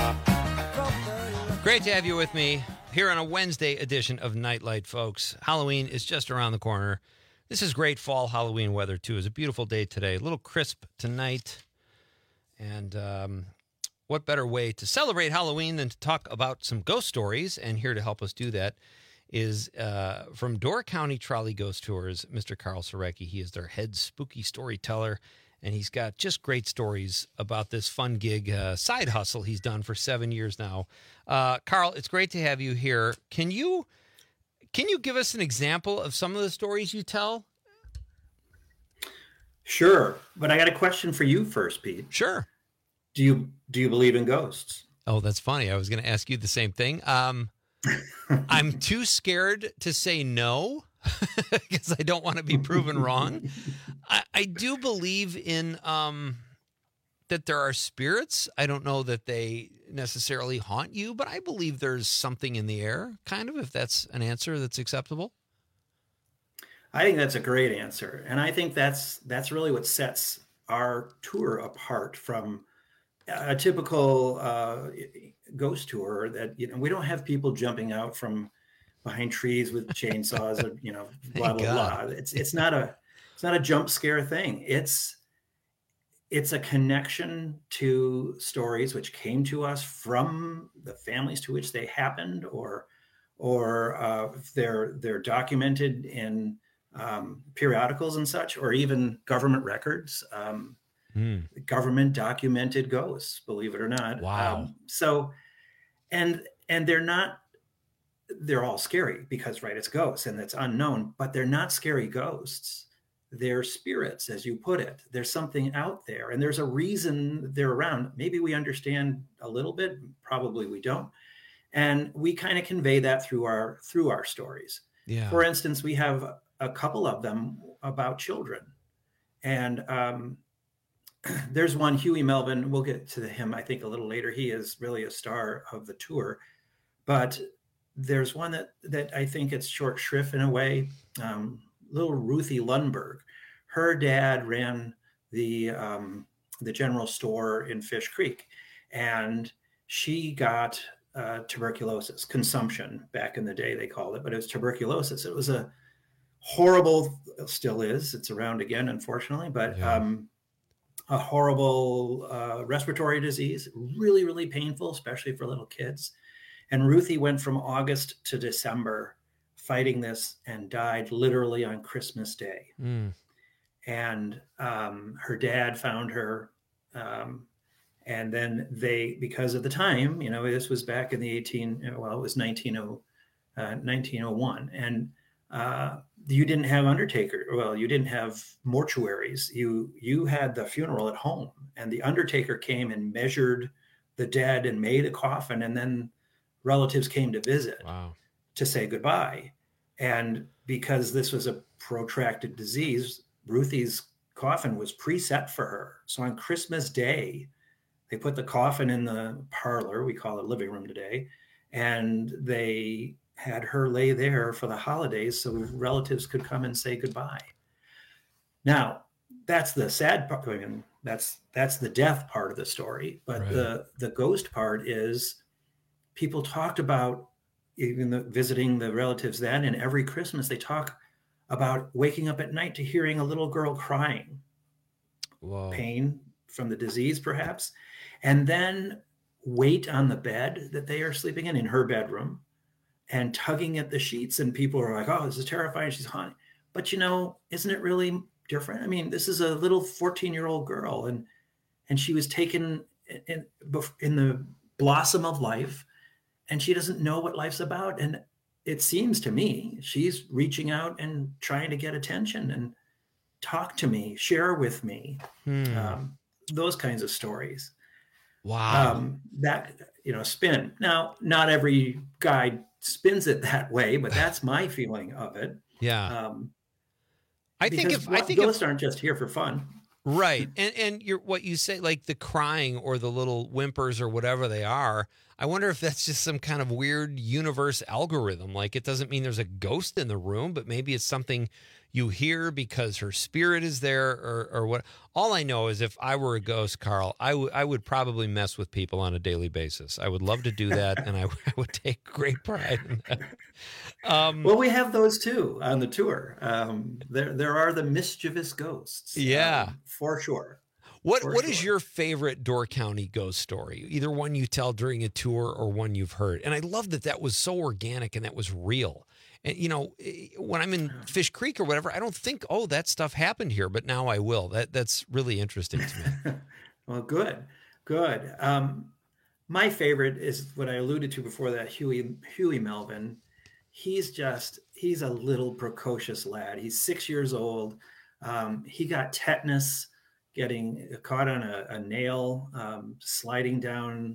Great to have you with me here on a Wednesday edition of Nightlight, folks. Halloween is just around the corner. This is great fall Halloween weather, too. It's a beautiful day today. A little crisp tonight. And what better way to celebrate Halloween than to talk about some ghost stories? And here to help us do that is from Door County Trolley Ghost Tours, Mr. Carl Surecki. He is their head spooky storyteller. And he's got just great stories about this fun gig, side hustle he's done for 7 years now. Carl, it's great to have you here. Can you give us an example of some of the stories you tell? Sure, but I got a question for you first, Pete. Sure. Do you believe in ghosts? Oh, that's funny. I was going to ask you the same thing. I'm too scared to say no. Because I don't want to be proven wrong. I do believe in that there are spirits. I don't know that they necessarily haunt you, but I believe there's something in the air, kind of, if that's an answer that's acceptable. I think that's a great answer. And I think that's really what sets our tour apart from a typical ghost tour that, we don't have people jumping out from behind trees with chainsaws or, blah, blah, blah. It's not a jump scare thing. It's a connection to stories which came to us from the families to which they happened, or they're documented in periodicals and such, or even government records. Government documented ghosts, believe it or not. Wow. And they're all scary because, right, it's ghosts and it's unknown, but they're not scary ghosts. They're spirits, as you put it. There's something out there, and there's a reason they're around. Maybe we understand a little bit, probably we don't. And we kind of convey that through our stories. Yeah. For instance, we have a couple of them about children. And there's one, Huey Melvin. We'll get to him, I think, a little later. He is really a star of the tour. But there's one that I think it's short shrift in a way. Little Ruthie Lundberg. Her dad ran the general store in Fish Creek, and she got tuberculosis, consumption back in the day they called it, but it was tuberculosis. It was a horrible, still is. It's around again, unfortunately, but a horrible respiratory disease, really, really painful, especially for little kids. And Ruthie went from August to December fighting this and died literally on Christmas Day. And her dad found her. And then because of the time, this was back in the it was 1901. And you didn't have undertaker. Well, you didn't have mortuaries. You had the funeral at home, and the undertaker came and measured the dead and made a coffin, and then relatives came to visit to say goodbye. And because this was a protracted disease, Ruthie's coffin was preset for her. So on Christmas Day, they put the coffin in the parlor, we call it living room today, and they had her lay there for the holidays so relatives could come and say goodbye. Now, that's the sad part. I mean, that's the death part of the story. But the ghost part is people talked about even visiting the relatives then, and every Christmas they talk about waking up at night to hearing a little girl crying. Whoa. Pain from the disease, perhaps. And then weight on the bed that they are sleeping in her bedroom and tugging at the sheets. And people are like, oh, this is terrifying. She's haunted. But, isn't it really different? I mean, this is a little 14-year-old girl, and she was taken in the blossom of life, and she doesn't know what life's about. And it seems to me she's reaching out and trying to get attention and talk to me, share with me, those kinds of stories. Wow. That, spin. Now, not every guy spins it that way, but that's my feeling of it. Yeah. I think ghosts aren't just here for fun. Right. And what you say, like the crying or the little whimpers or whatever they are, I wonder if that's just some kind of weird universe algorithm. Like, it doesn't mean there's a ghost in the room, but maybe it's something you hear because her spirit is there or what. All I know is if I were a ghost, Carl, I would probably mess with people on a daily basis. I would love to do that, and I would take great pride in that. Well, we have those too on the tour. There are the mischievous ghosts. Yeah. For sure. What is your favorite Door County ghost story? Either one you tell during a tour or one you've heard. And I love that was so organic and that was real. And, when I'm in Fish Creek or whatever, I don't think, oh, that stuff happened here, but now I will. That's really interesting to me. Well, good. My favorite is what I alluded to before that, Huey Melvin. He's a little precocious lad. He's 6 years old. He got tetanus, getting caught on a nail, sliding down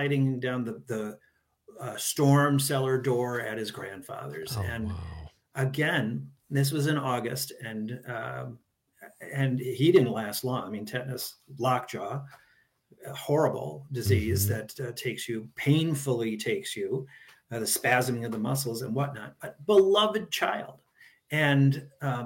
the storm cellar door at his grandfather's. Again, this was in August, and he didn't last long. I mean, tetanus, lockjaw, a horrible disease that painfully takes you, the spasming of the muscles and whatnot. But beloved child, and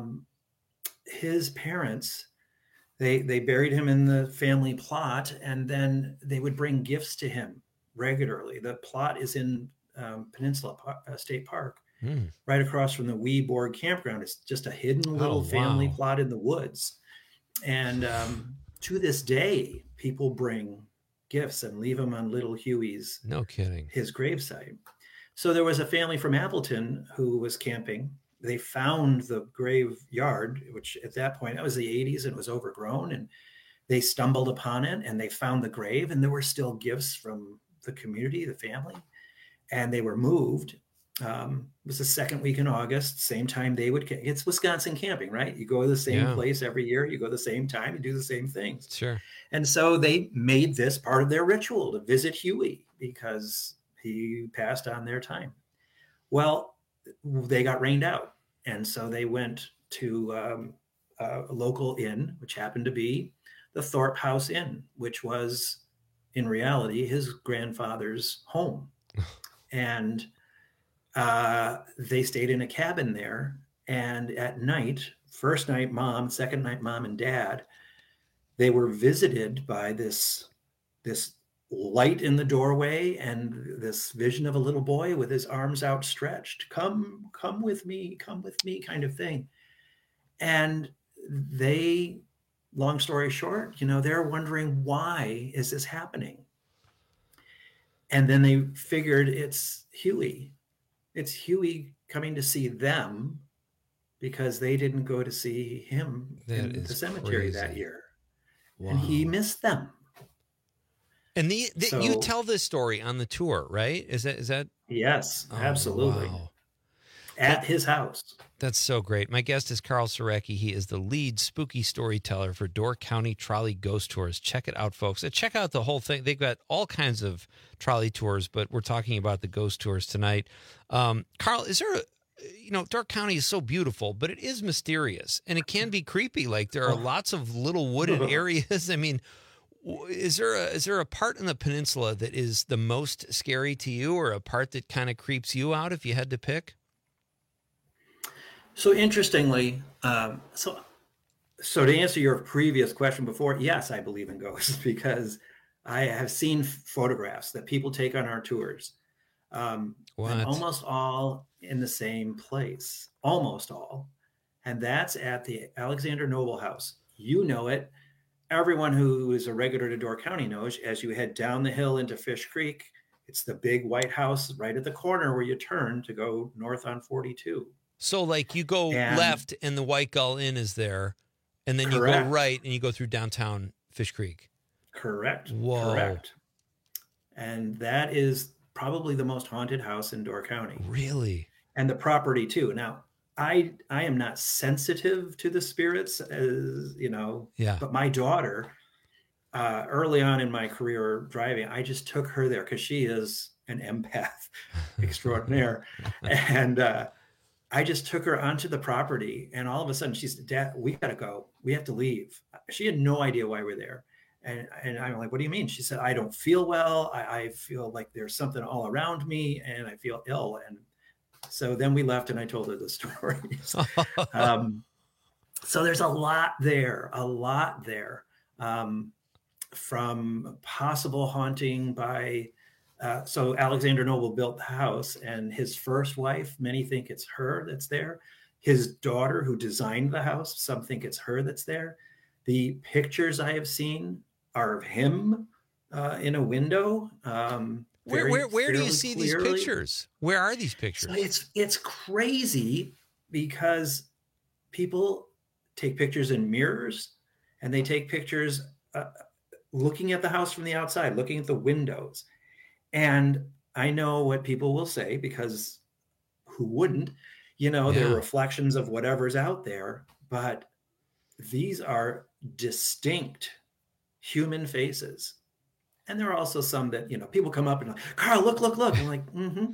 his parents, they buried him in the family plot, and then they would bring gifts to him regularly. The plot is in Peninsula State Park, right across from the Weeborg campground. It's just a hidden little family plot in the woods. And to this day, people bring gifts and leave them on little Huey's, no kidding, his gravesite. So there was a family from Appleton who was camping. They found the graveyard, which at that point, that was the 80s, and it was overgrown. And they stumbled upon it, and they found the grave, and there were still gifts from the community, the family, and they were moved. It was the second week in August, same time they would. It's Wisconsin camping, right? You go to the same place every year. You go the same time. You do the same things. Sure. And so they made this part of their ritual to visit Huey because he passed on their time. Well, they got rained out, and so they went to a local inn, which happened to be the Thorpe House Inn, which was in reality his grandfather's home. And they stayed in a cabin there. And at night, first night mom, second night mom and dad, they were visited by this light in the doorway and this vision of a little boy with his arms outstretched. Come with me kind of thing. And they, long story short, they're wondering, why is this happening? And then they figured it's Huey. It's Huey coming to see them because they didn't go to see him in the cemetery that year. Wow. And he missed them. And you tell this story on the tour, right? Is that? Yes, absolutely. Wow. At his house. That's so great. My guest is Carl Surecki. He is the lead spooky storyteller for Door County Trolley Ghost Tours. Check it out, folks. Check out the whole thing. They've got all kinds of trolley tours, but we're talking about the ghost tours tonight. Carl, is there Door County is so beautiful, but it is mysterious, and it can be creepy. Like, there are lots of little wooded areas. I mean, is there a part in the peninsula that is the most scary to you, or a part that kind of creeps you out if you had to pick? So interestingly, so to answer your previous question before, yes, I believe in ghosts because I have seen photographs that people take on our tours, and almost all in the same place, almost all, and that's at the Alexander Noble House. You know it. everyone who is a regular to Door County knows, as you head down the hill into Fish Creek, it's the big white house right at the corner where you turn to go north on 42. So, like, you go left and the White Gull Inn is there, and then you go right and you go through downtown Fish Creek. Correct. Whoa. Correct. And that is probably the most haunted house in Door County. Really? And the property, too. Now, I am not sensitive to the spirits, as you know, but my daughter, early on in my career driving, I just took her there because she is an empath extraordinaire. And I just took her onto the property, and all of a sudden she said, "Dad, we got to go. We have to leave." She had no idea why we're there. And I'm like, "What do you mean?" She said, "I don't feel well. I feel like there's something all around me, and I feel ill." And so then we left, and I told her the stories. So there's a lot there, from possible haunting by, so Alexander Noble built the house, and his first wife, many think it's her that's there. His daughter, who designed the house, some think it's her that's there. The pictures I have seen are of him in a window. Where do you see these pictures? Where are these pictures? So it's crazy because people take pictures in mirrors, and they take pictures looking at the house from the outside, looking at the windows. And I know what people will say, because who wouldn't? They're reflections of whatever's out there, but these are distinct human faces. And there are also some that, people come up and like, "Carl, look. I'm like,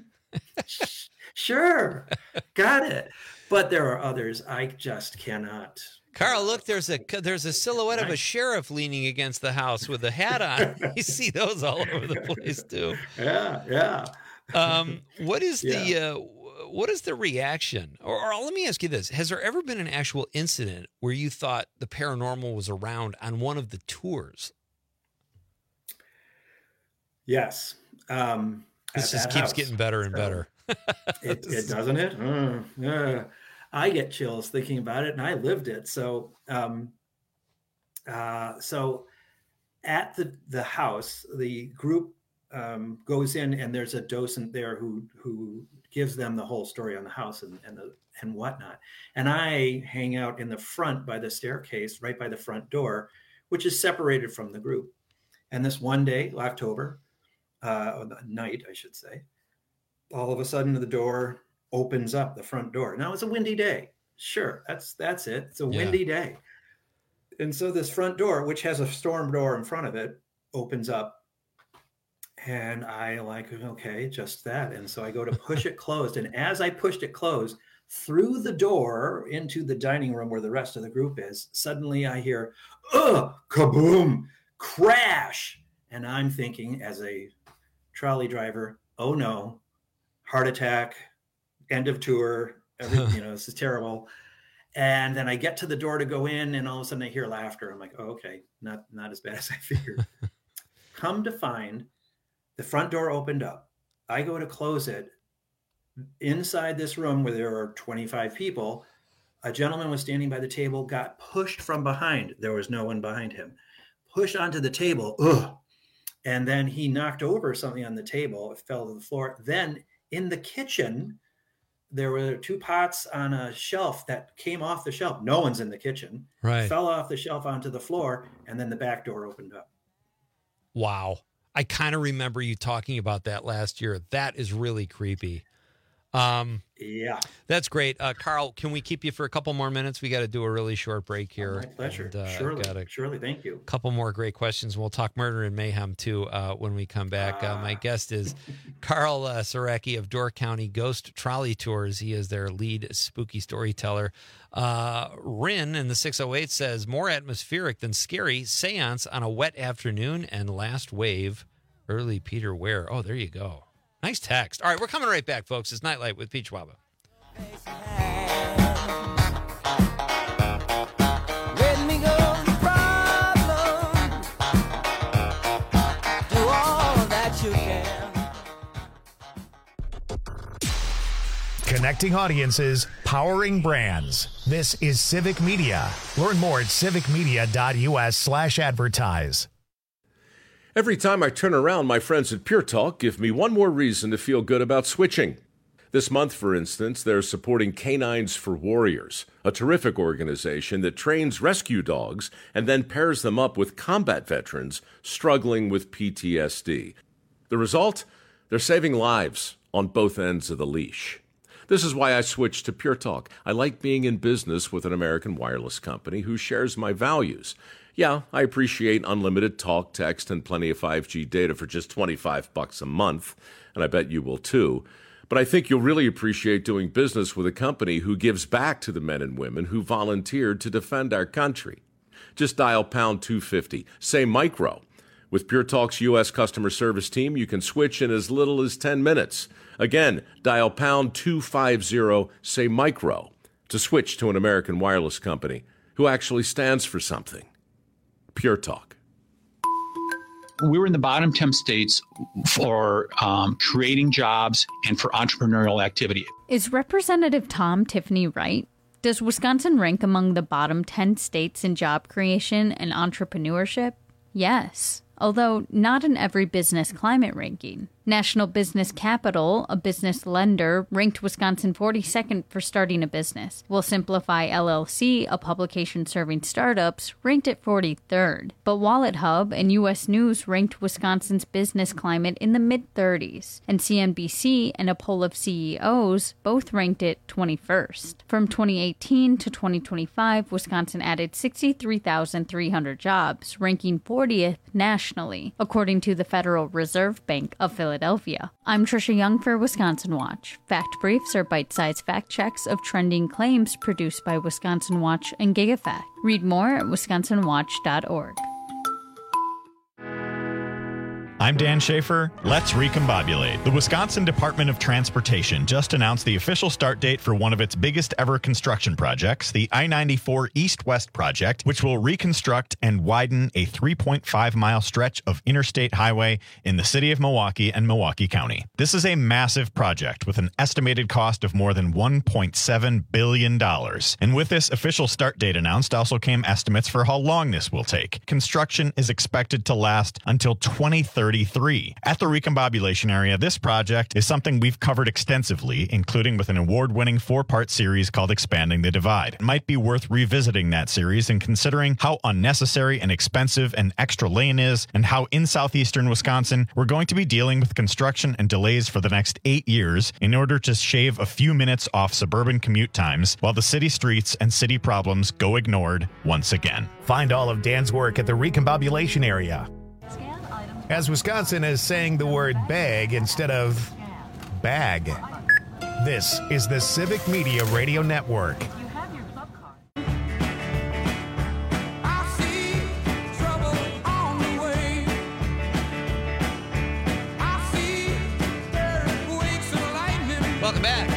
sure, got it. But there are others I just cannot. Carl, look, there's a silhouette of a sheriff leaning against the house with a hat on. You see those all over the place too. Yeah. What is the reaction? Or let me ask you this. Has there ever been an actual incident where you thought the paranormal was around on one of the tours? Yes. This just keeps getting better and better. It doesn't it? I get chills thinking about it, and I lived it. So, so at the house, the group goes in, and there's a docent there who gives them the whole story on the house and whatnot. And I hang out in the front by the staircase, right by the front door, which is separated from the group. And this one day, October, night, I should say, all of a sudden the door opens up, the front door. Now it's a windy day. Sure, that's it. It's a windy day. And so this front door, which has a storm door in front of it, opens up. And I like, okay, just that. And so I go to push it closed. And as I pushed it closed, through the door into the dining room where the rest of the group is, suddenly I hear, kaboom, crash. And I'm thinking, as a trolley driver, oh no, heart attack, end of tour, this is terrible. And then I get to the door to go in, and all of a sudden I hear laughter. I'm like, oh, okay, not as bad as I figured. Come to find, the front door opened up. I go to close it. Inside this room where there are 25 people, a gentleman was standing by the table, got pushed from behind. There was no one behind him. Pushed onto the table. And then he knocked over something on the table. It fell to the floor. Then in the kitchen, there were 2 pots on a shelf that came off the shelf. No one's in the kitchen. Right. Fell off the shelf onto the floor, and then the back door opened up. Wow. I kind of remember you talking about that last year. That is really creepy. Yeah. That's great. Carl, can we keep you for a couple more minutes? We got to do a really short break here. My pleasure. And, surely. Thank you. A couple more great questions. We'll talk murder and mayhem too when we come back. My guest is Carl Saracki of Door County Ghost Trolley Tours. He is their lead spooky storyteller. Rin in the 608 says, more atmospheric than scary. Seance on a wet afternoon and last wave. Early Peter Ware. Oh, there you go. Nice text. All right, we're coming right back, folks. It's Nightlight with Pete Schwaba. Connecting audiences, powering brands. This is Civic Media. Learn more at civicmedia.us/advertise. Every time I turn around, my friends at Pure Talk give me one more reason to feel good about switching. This month, for instance, they're supporting Canines for Warriors, a terrific organization that trains rescue dogs and then pairs them up with combat veterans struggling with PTSD. The result? They're saving lives on both ends of the leash. This is why I switched to Pure Talk. I like being in business with an American wireless company who shares my values. Yeah, I appreciate unlimited talk, text, and plenty of 5G data for just $25 a month, and I bet you will too. But I think you'll really appreciate doing business with a company who gives back to the men and women who volunteered to defend our country. Just dial pound 250, say micro. With Pure Talk's U.S. customer service team, you can switch in as little as 10 minutes. Again, dial pound 250, say micro, to switch to an American wireless company who actually stands for something. Pure Talk. We were in the bottom 10 states for creating jobs and for entrepreneurial activity. Is Representative Tom Tiffany right? Does Wisconsin rank among the bottom 10 states in job creation and entrepreneurship? Yes, although not in every business climate ranking. National Business Capital, a business lender, ranked Wisconsin 42nd for starting a business, while Simplify LLC, a publication serving startups, ranked it 43rd. But Wallet Hub and U.S. News ranked Wisconsin's business climate in the mid-30s, and CNBC and a poll of CEOs both ranked it 21st. From 2018 to 2025, Wisconsin added 63,300 jobs, ranking 40th nationally, according to the Federal Reserve Bank of Philadelphia. I'm Trisha Young for Wisconsin Watch. Fact briefs are bite-sized fact checks of trending claims produced by Wisconsin Watch and GigaFact. Read more at wisconsinwatch.org. I'm Dan Schaefer. Let's recombobulate. The Wisconsin Department of Transportation just announced the official start date for one of its biggest ever construction projects, the I-94 East-West project, which will reconstruct and widen a 3.5-mile stretch of interstate highway in the city of Milwaukee and Milwaukee County. This is a massive project with an estimated cost of more than $1.7 billion. And with this official start date announced also came estimates for how long this will take. Construction is expected to last until 2030. At the recombobulation area, this project is something we've covered extensively, including with an award-winning 4-part series called Expanding the Divide. It might be worth revisiting that series and considering how unnecessary and expensive an extra lane is, and how in southeastern Wisconsin we're going to be dealing with construction and delays for the next 8 years in order to shave a few minutes off suburban commute times while the city streets and city problems go ignored once again. Find all of Dan's work at the recombobulation area. As Wisconsin is saying the word bag instead of bag. This is the Civic Media Radio Network. Welcome back.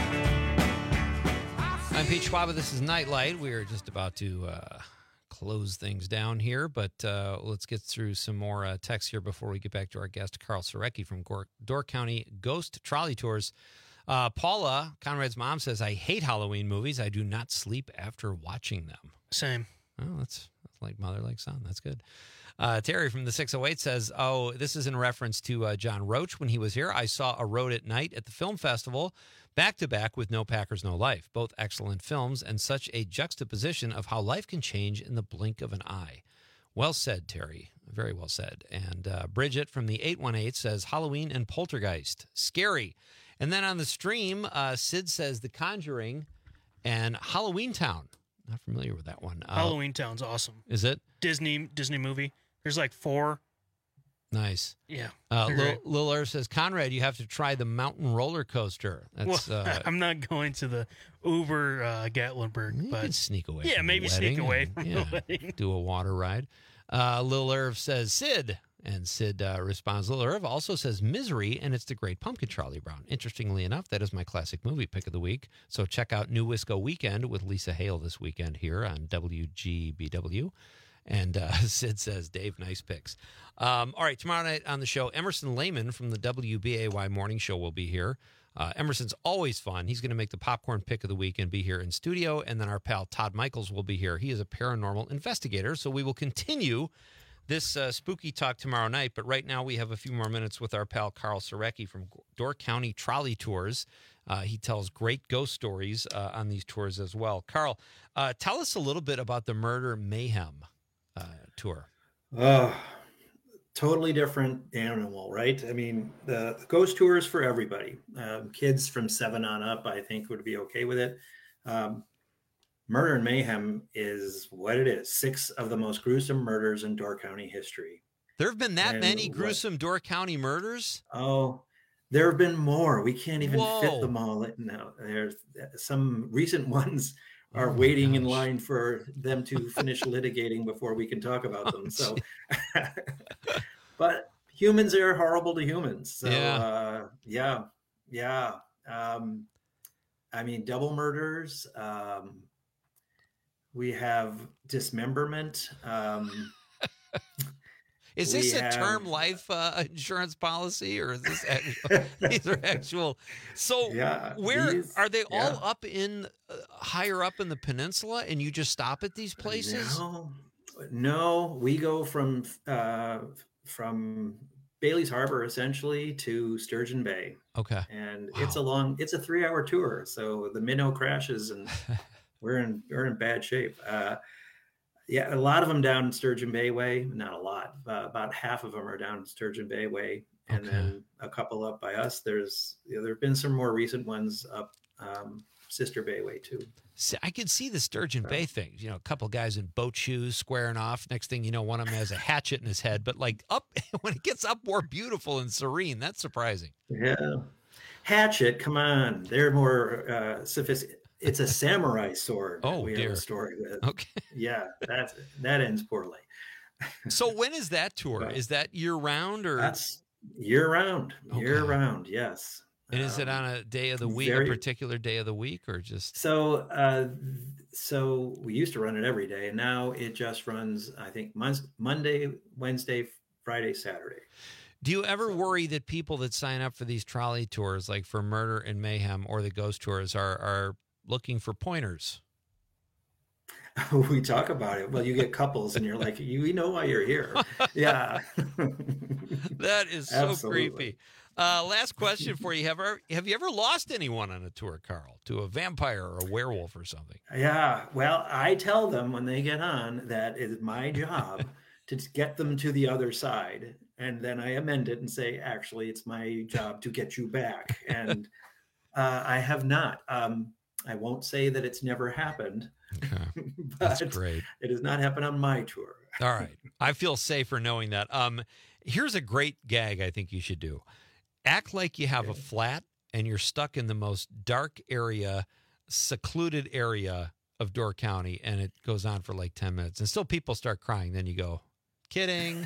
I'm Pete Schwaba. This is Nightlight. We are just about to close things down here, but let's get through some more texts here before we get back to our guest, Carl Sorecki from Door County Ghost Trolley Tours. Paula, Conrad's mom, says, I hate Halloween movies. I do not sleep after watching them. Same. Oh, that's like mother, like son. That's good. Terry from the 608 says, oh, this is in reference to John Roach. When he was here, I saw A Road at Night at the film festival, back-to-back with No Packers, No Life. Both excellent films and such a juxtaposition of how life can change in the blink of an eye. Well said, Terry. Very well said. And Bridget from the 818 says, Halloween and Poltergeist. Scary. And then on the stream, Sid says The Conjuring and Halloween Town. Not familiar with that one. Halloween Town's awesome. Is it? Disney movie. There's like 4. Nice. Yeah. Lil Earth says, Conrad, you have to try the mountain roller coaster. That's, I'm not going to the Uber Gatlinburg, but can sneak away. Yeah, from maybe the sneak wedding away from the wedding. Do a water ride. Lil Irv says Sid, and Sid responds. Lil Irv also says Misery, and it's the Great Pumpkin, Charlie Brown. Interestingly enough, that is my classic movie pick of the week. So check out New Wisco Weekend with Lisa Hale this weekend here on WGBW. And Sid says, Dave, nice picks. All right, tomorrow night on the show, Emerson Lehman from the WBAY Morning Show will be here. Emerson's always fun. He's going to make the popcorn pick of the week and be here in studio. And then our pal Todd Michaels will be here. He is a paranormal investigator. So we will continue this spooky talk tomorrow night. But right now we have a few more minutes with our pal Carl Surecki from Door County Trolley Tours. He tells great ghost stories on these tours as well. Carl, tell us a little bit about the Murder Mayhem tour. Totally different animal, right? I mean, the ghost tour is for everybody. Kids from 7 on up, I think, would be okay with it. Murder and Mayhem is what it is. 6 of the most gruesome murders in Door County history. There have been that many gruesome Door County murders? Oh, there have been more. We can't even fit them all. No, there's some recent ones are waiting in line for them to finish litigating before we can talk about them. So, but humans are horrible to humans. So, yeah. I mean, double murders. We have dismemberment. Is this a term life insurance policy, or is this actual, these are actual? So where are they all up in higher up in the peninsula, and you just stop at these places? No, we go from Bailey's Harbor essentially to Sturgeon Bay. Okay, and it's a 3-hour tour. So the minnow crashes, and we're in bad shape. Yeah, a lot of them down Sturgeon Bay way. Not a lot. About half of them are down Sturgeon Bay way, and then a couple up by us. There have been some more recent ones up Sister Bay way too. See, I could see the Sturgeon Bay thing. You know, a couple guys in boat shoes squaring off. Next thing you know, one of them has a hatchet in his head. But like up when it gets up more beautiful and serene, that's surprising. Yeah, hatchet. Come on, they're more sophisticated. It's a samurai sword. We have a story with. Okay. Yeah, that ends poorly. So when is that tour? Is that year round or? That's year round. Year round, yes. And is it on a day of the week, a particular day of the week, or just? So we used to run it every day, and now it just runs, I think, Monday, Wednesday, Friday, Saturday. Do you ever worry that people that sign up for these trolley tours, like for Murder and Mayhem or the ghost tours, are looking for pointers? We talk about it. Well, you get couples and you're like, we know why you're here. Yeah. That is so creepy. Last question for you. Have you ever lost anyone on a tour, Carl, to a vampire or a werewolf or something? Yeah. Well, I tell them when they get on that it is my job to get them to the other side. And then I amend it and say, actually, it's my job to get you back. And I have not. I won't say that it's never happened. Okay. That's great. It has not happened on my tour. All right. I feel safer knowing that. Here's a great gag I think you should do. Act like you have a flat and you're stuck in the most dark area, secluded area of Door County, and it goes on for like 10 minutes. And still people start crying. Then you go, kidding.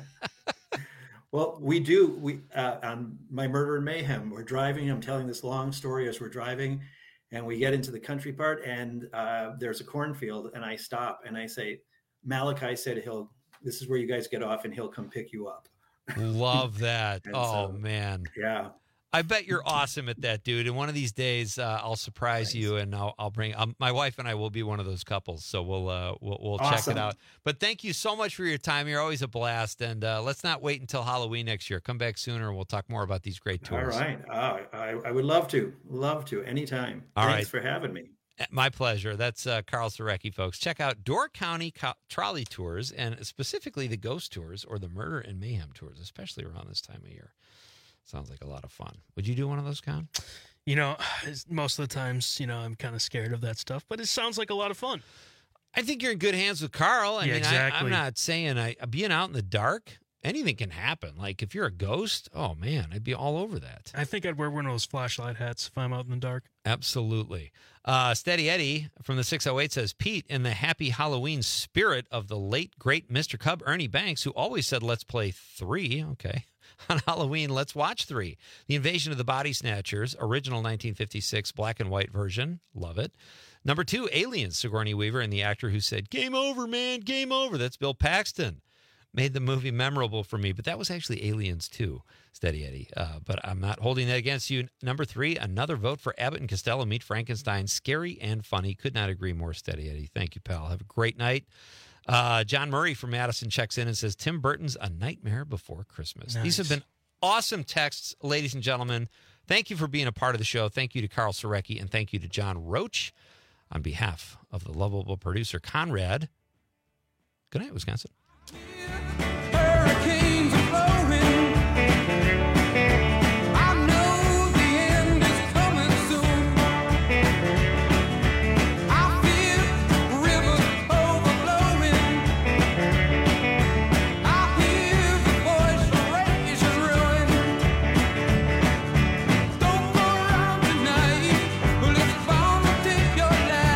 Well, we do. On my Murder and Mayhem, we're driving. I'm telling this long story as we're driving. And we get into the country part, and there's a cornfield, and I stop, and I say, Malachi said this is where you guys get off, and he'll come pick you up. Love that. Man. Yeah. I bet you're awesome at that, dude. And one of these days, I'll surprise you, and I'll bring my wife and I will be one of those couples. So we'll check it out. But thank you so much for your time. You're always a blast. And let's not wait until Halloween next year. Come back sooner, and we'll talk more about these great tours. All right. I would love to. Anytime. Thanks for having me. My pleasure. That's Carl Surecki, folks. Check out Door County Trolley Tours, and specifically the ghost tours or the Murder and Mayhem tours, especially around this time of year. Sounds like a lot of fun. Would you do one of those, Con? You know, most of the times, I'm kind of scared of that stuff, but it sounds like a lot of fun. I think you're in good hands with Carl. I mean, exactly. I'm not saying being out in the dark, anything can happen. Like if you're a ghost, oh man, I'd be all over that. I think I'd wear one of those flashlight hats if I'm out in the dark. Absolutely. Steady Eddie from the 608 says, Pete, in the happy Halloween spirit of the late, great Mr. Cub, Ernie Banks, who always said, let's play 3. Okay. On Halloween, let's watch 3. The Invasion of the Body Snatchers, original 1956 black and white version. Love it. Number 2, Aliens, Sigourney Weaver and the actor who said, game over, man, game over. That's Bill Paxton. made the movie memorable for me. But that was actually Aliens 2, Steady Eddie. But I'm not holding that against you. Number 3, another vote for Abbott and Costello Meet Frankenstein. Scary and funny. Could not agree more, Steady Eddie. Thank you, pal. Have a great night. John Murray from Madison checks in and says, Tim Burton's A Nightmare Before Christmas. Nice. These have been awesome texts, ladies and gentlemen. Thank you for being a part of the show. Thank you to Carl Sorecki, and thank you to John Roach. On behalf of the lovable producer, Conrad, good night, Wisconsin. Hurricanes are blowing. I know the end is coming soon. I feel rivers overflowing. I hear the voice of rage and ruin. Don't go around tonight, but it's bound to take your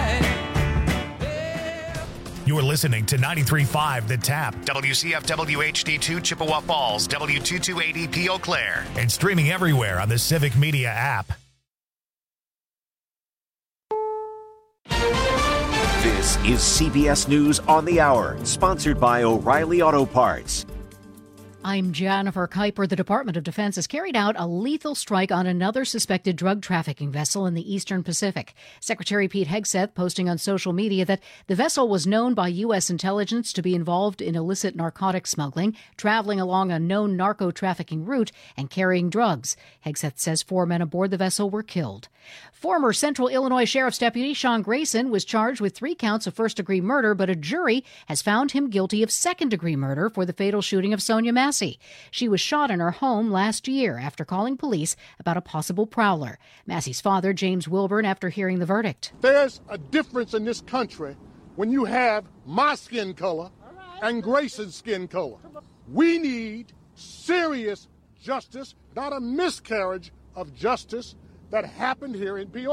life. You're listening to 93.5 The Tap, WCFW HD2 Chippewa Falls, W228EP Eau Claire, and streaming everywhere on the Civic Media app. This is CBS News on the Hour, sponsored by O'Reilly Auto Parts. I'm Jennifer Kuiper. The Department of Defense has carried out a lethal strike on another suspected drug trafficking vessel in the Eastern Pacific. Secretary Pete Hegseth posting on social media that the vessel was known by U.S. intelligence to be involved in illicit narcotic smuggling, traveling along a known narco-trafficking route, and carrying drugs. Hegseth says 4 men aboard the vessel were killed. Former Central Illinois Sheriff's Deputy Sean Grayson was charged with 3 counts of first-degree murder, but a jury has found him guilty of second-degree murder for the fatal shooting of Sonia Massey. She was shot in her home last year after calling police about a possible prowler. Massey's father, James Wilburn, after hearing the verdict. There's a difference in this country when you have my skin color and Grayson's skin color. We need serious justice, not a miscarriage of justice that happened here in Peoria.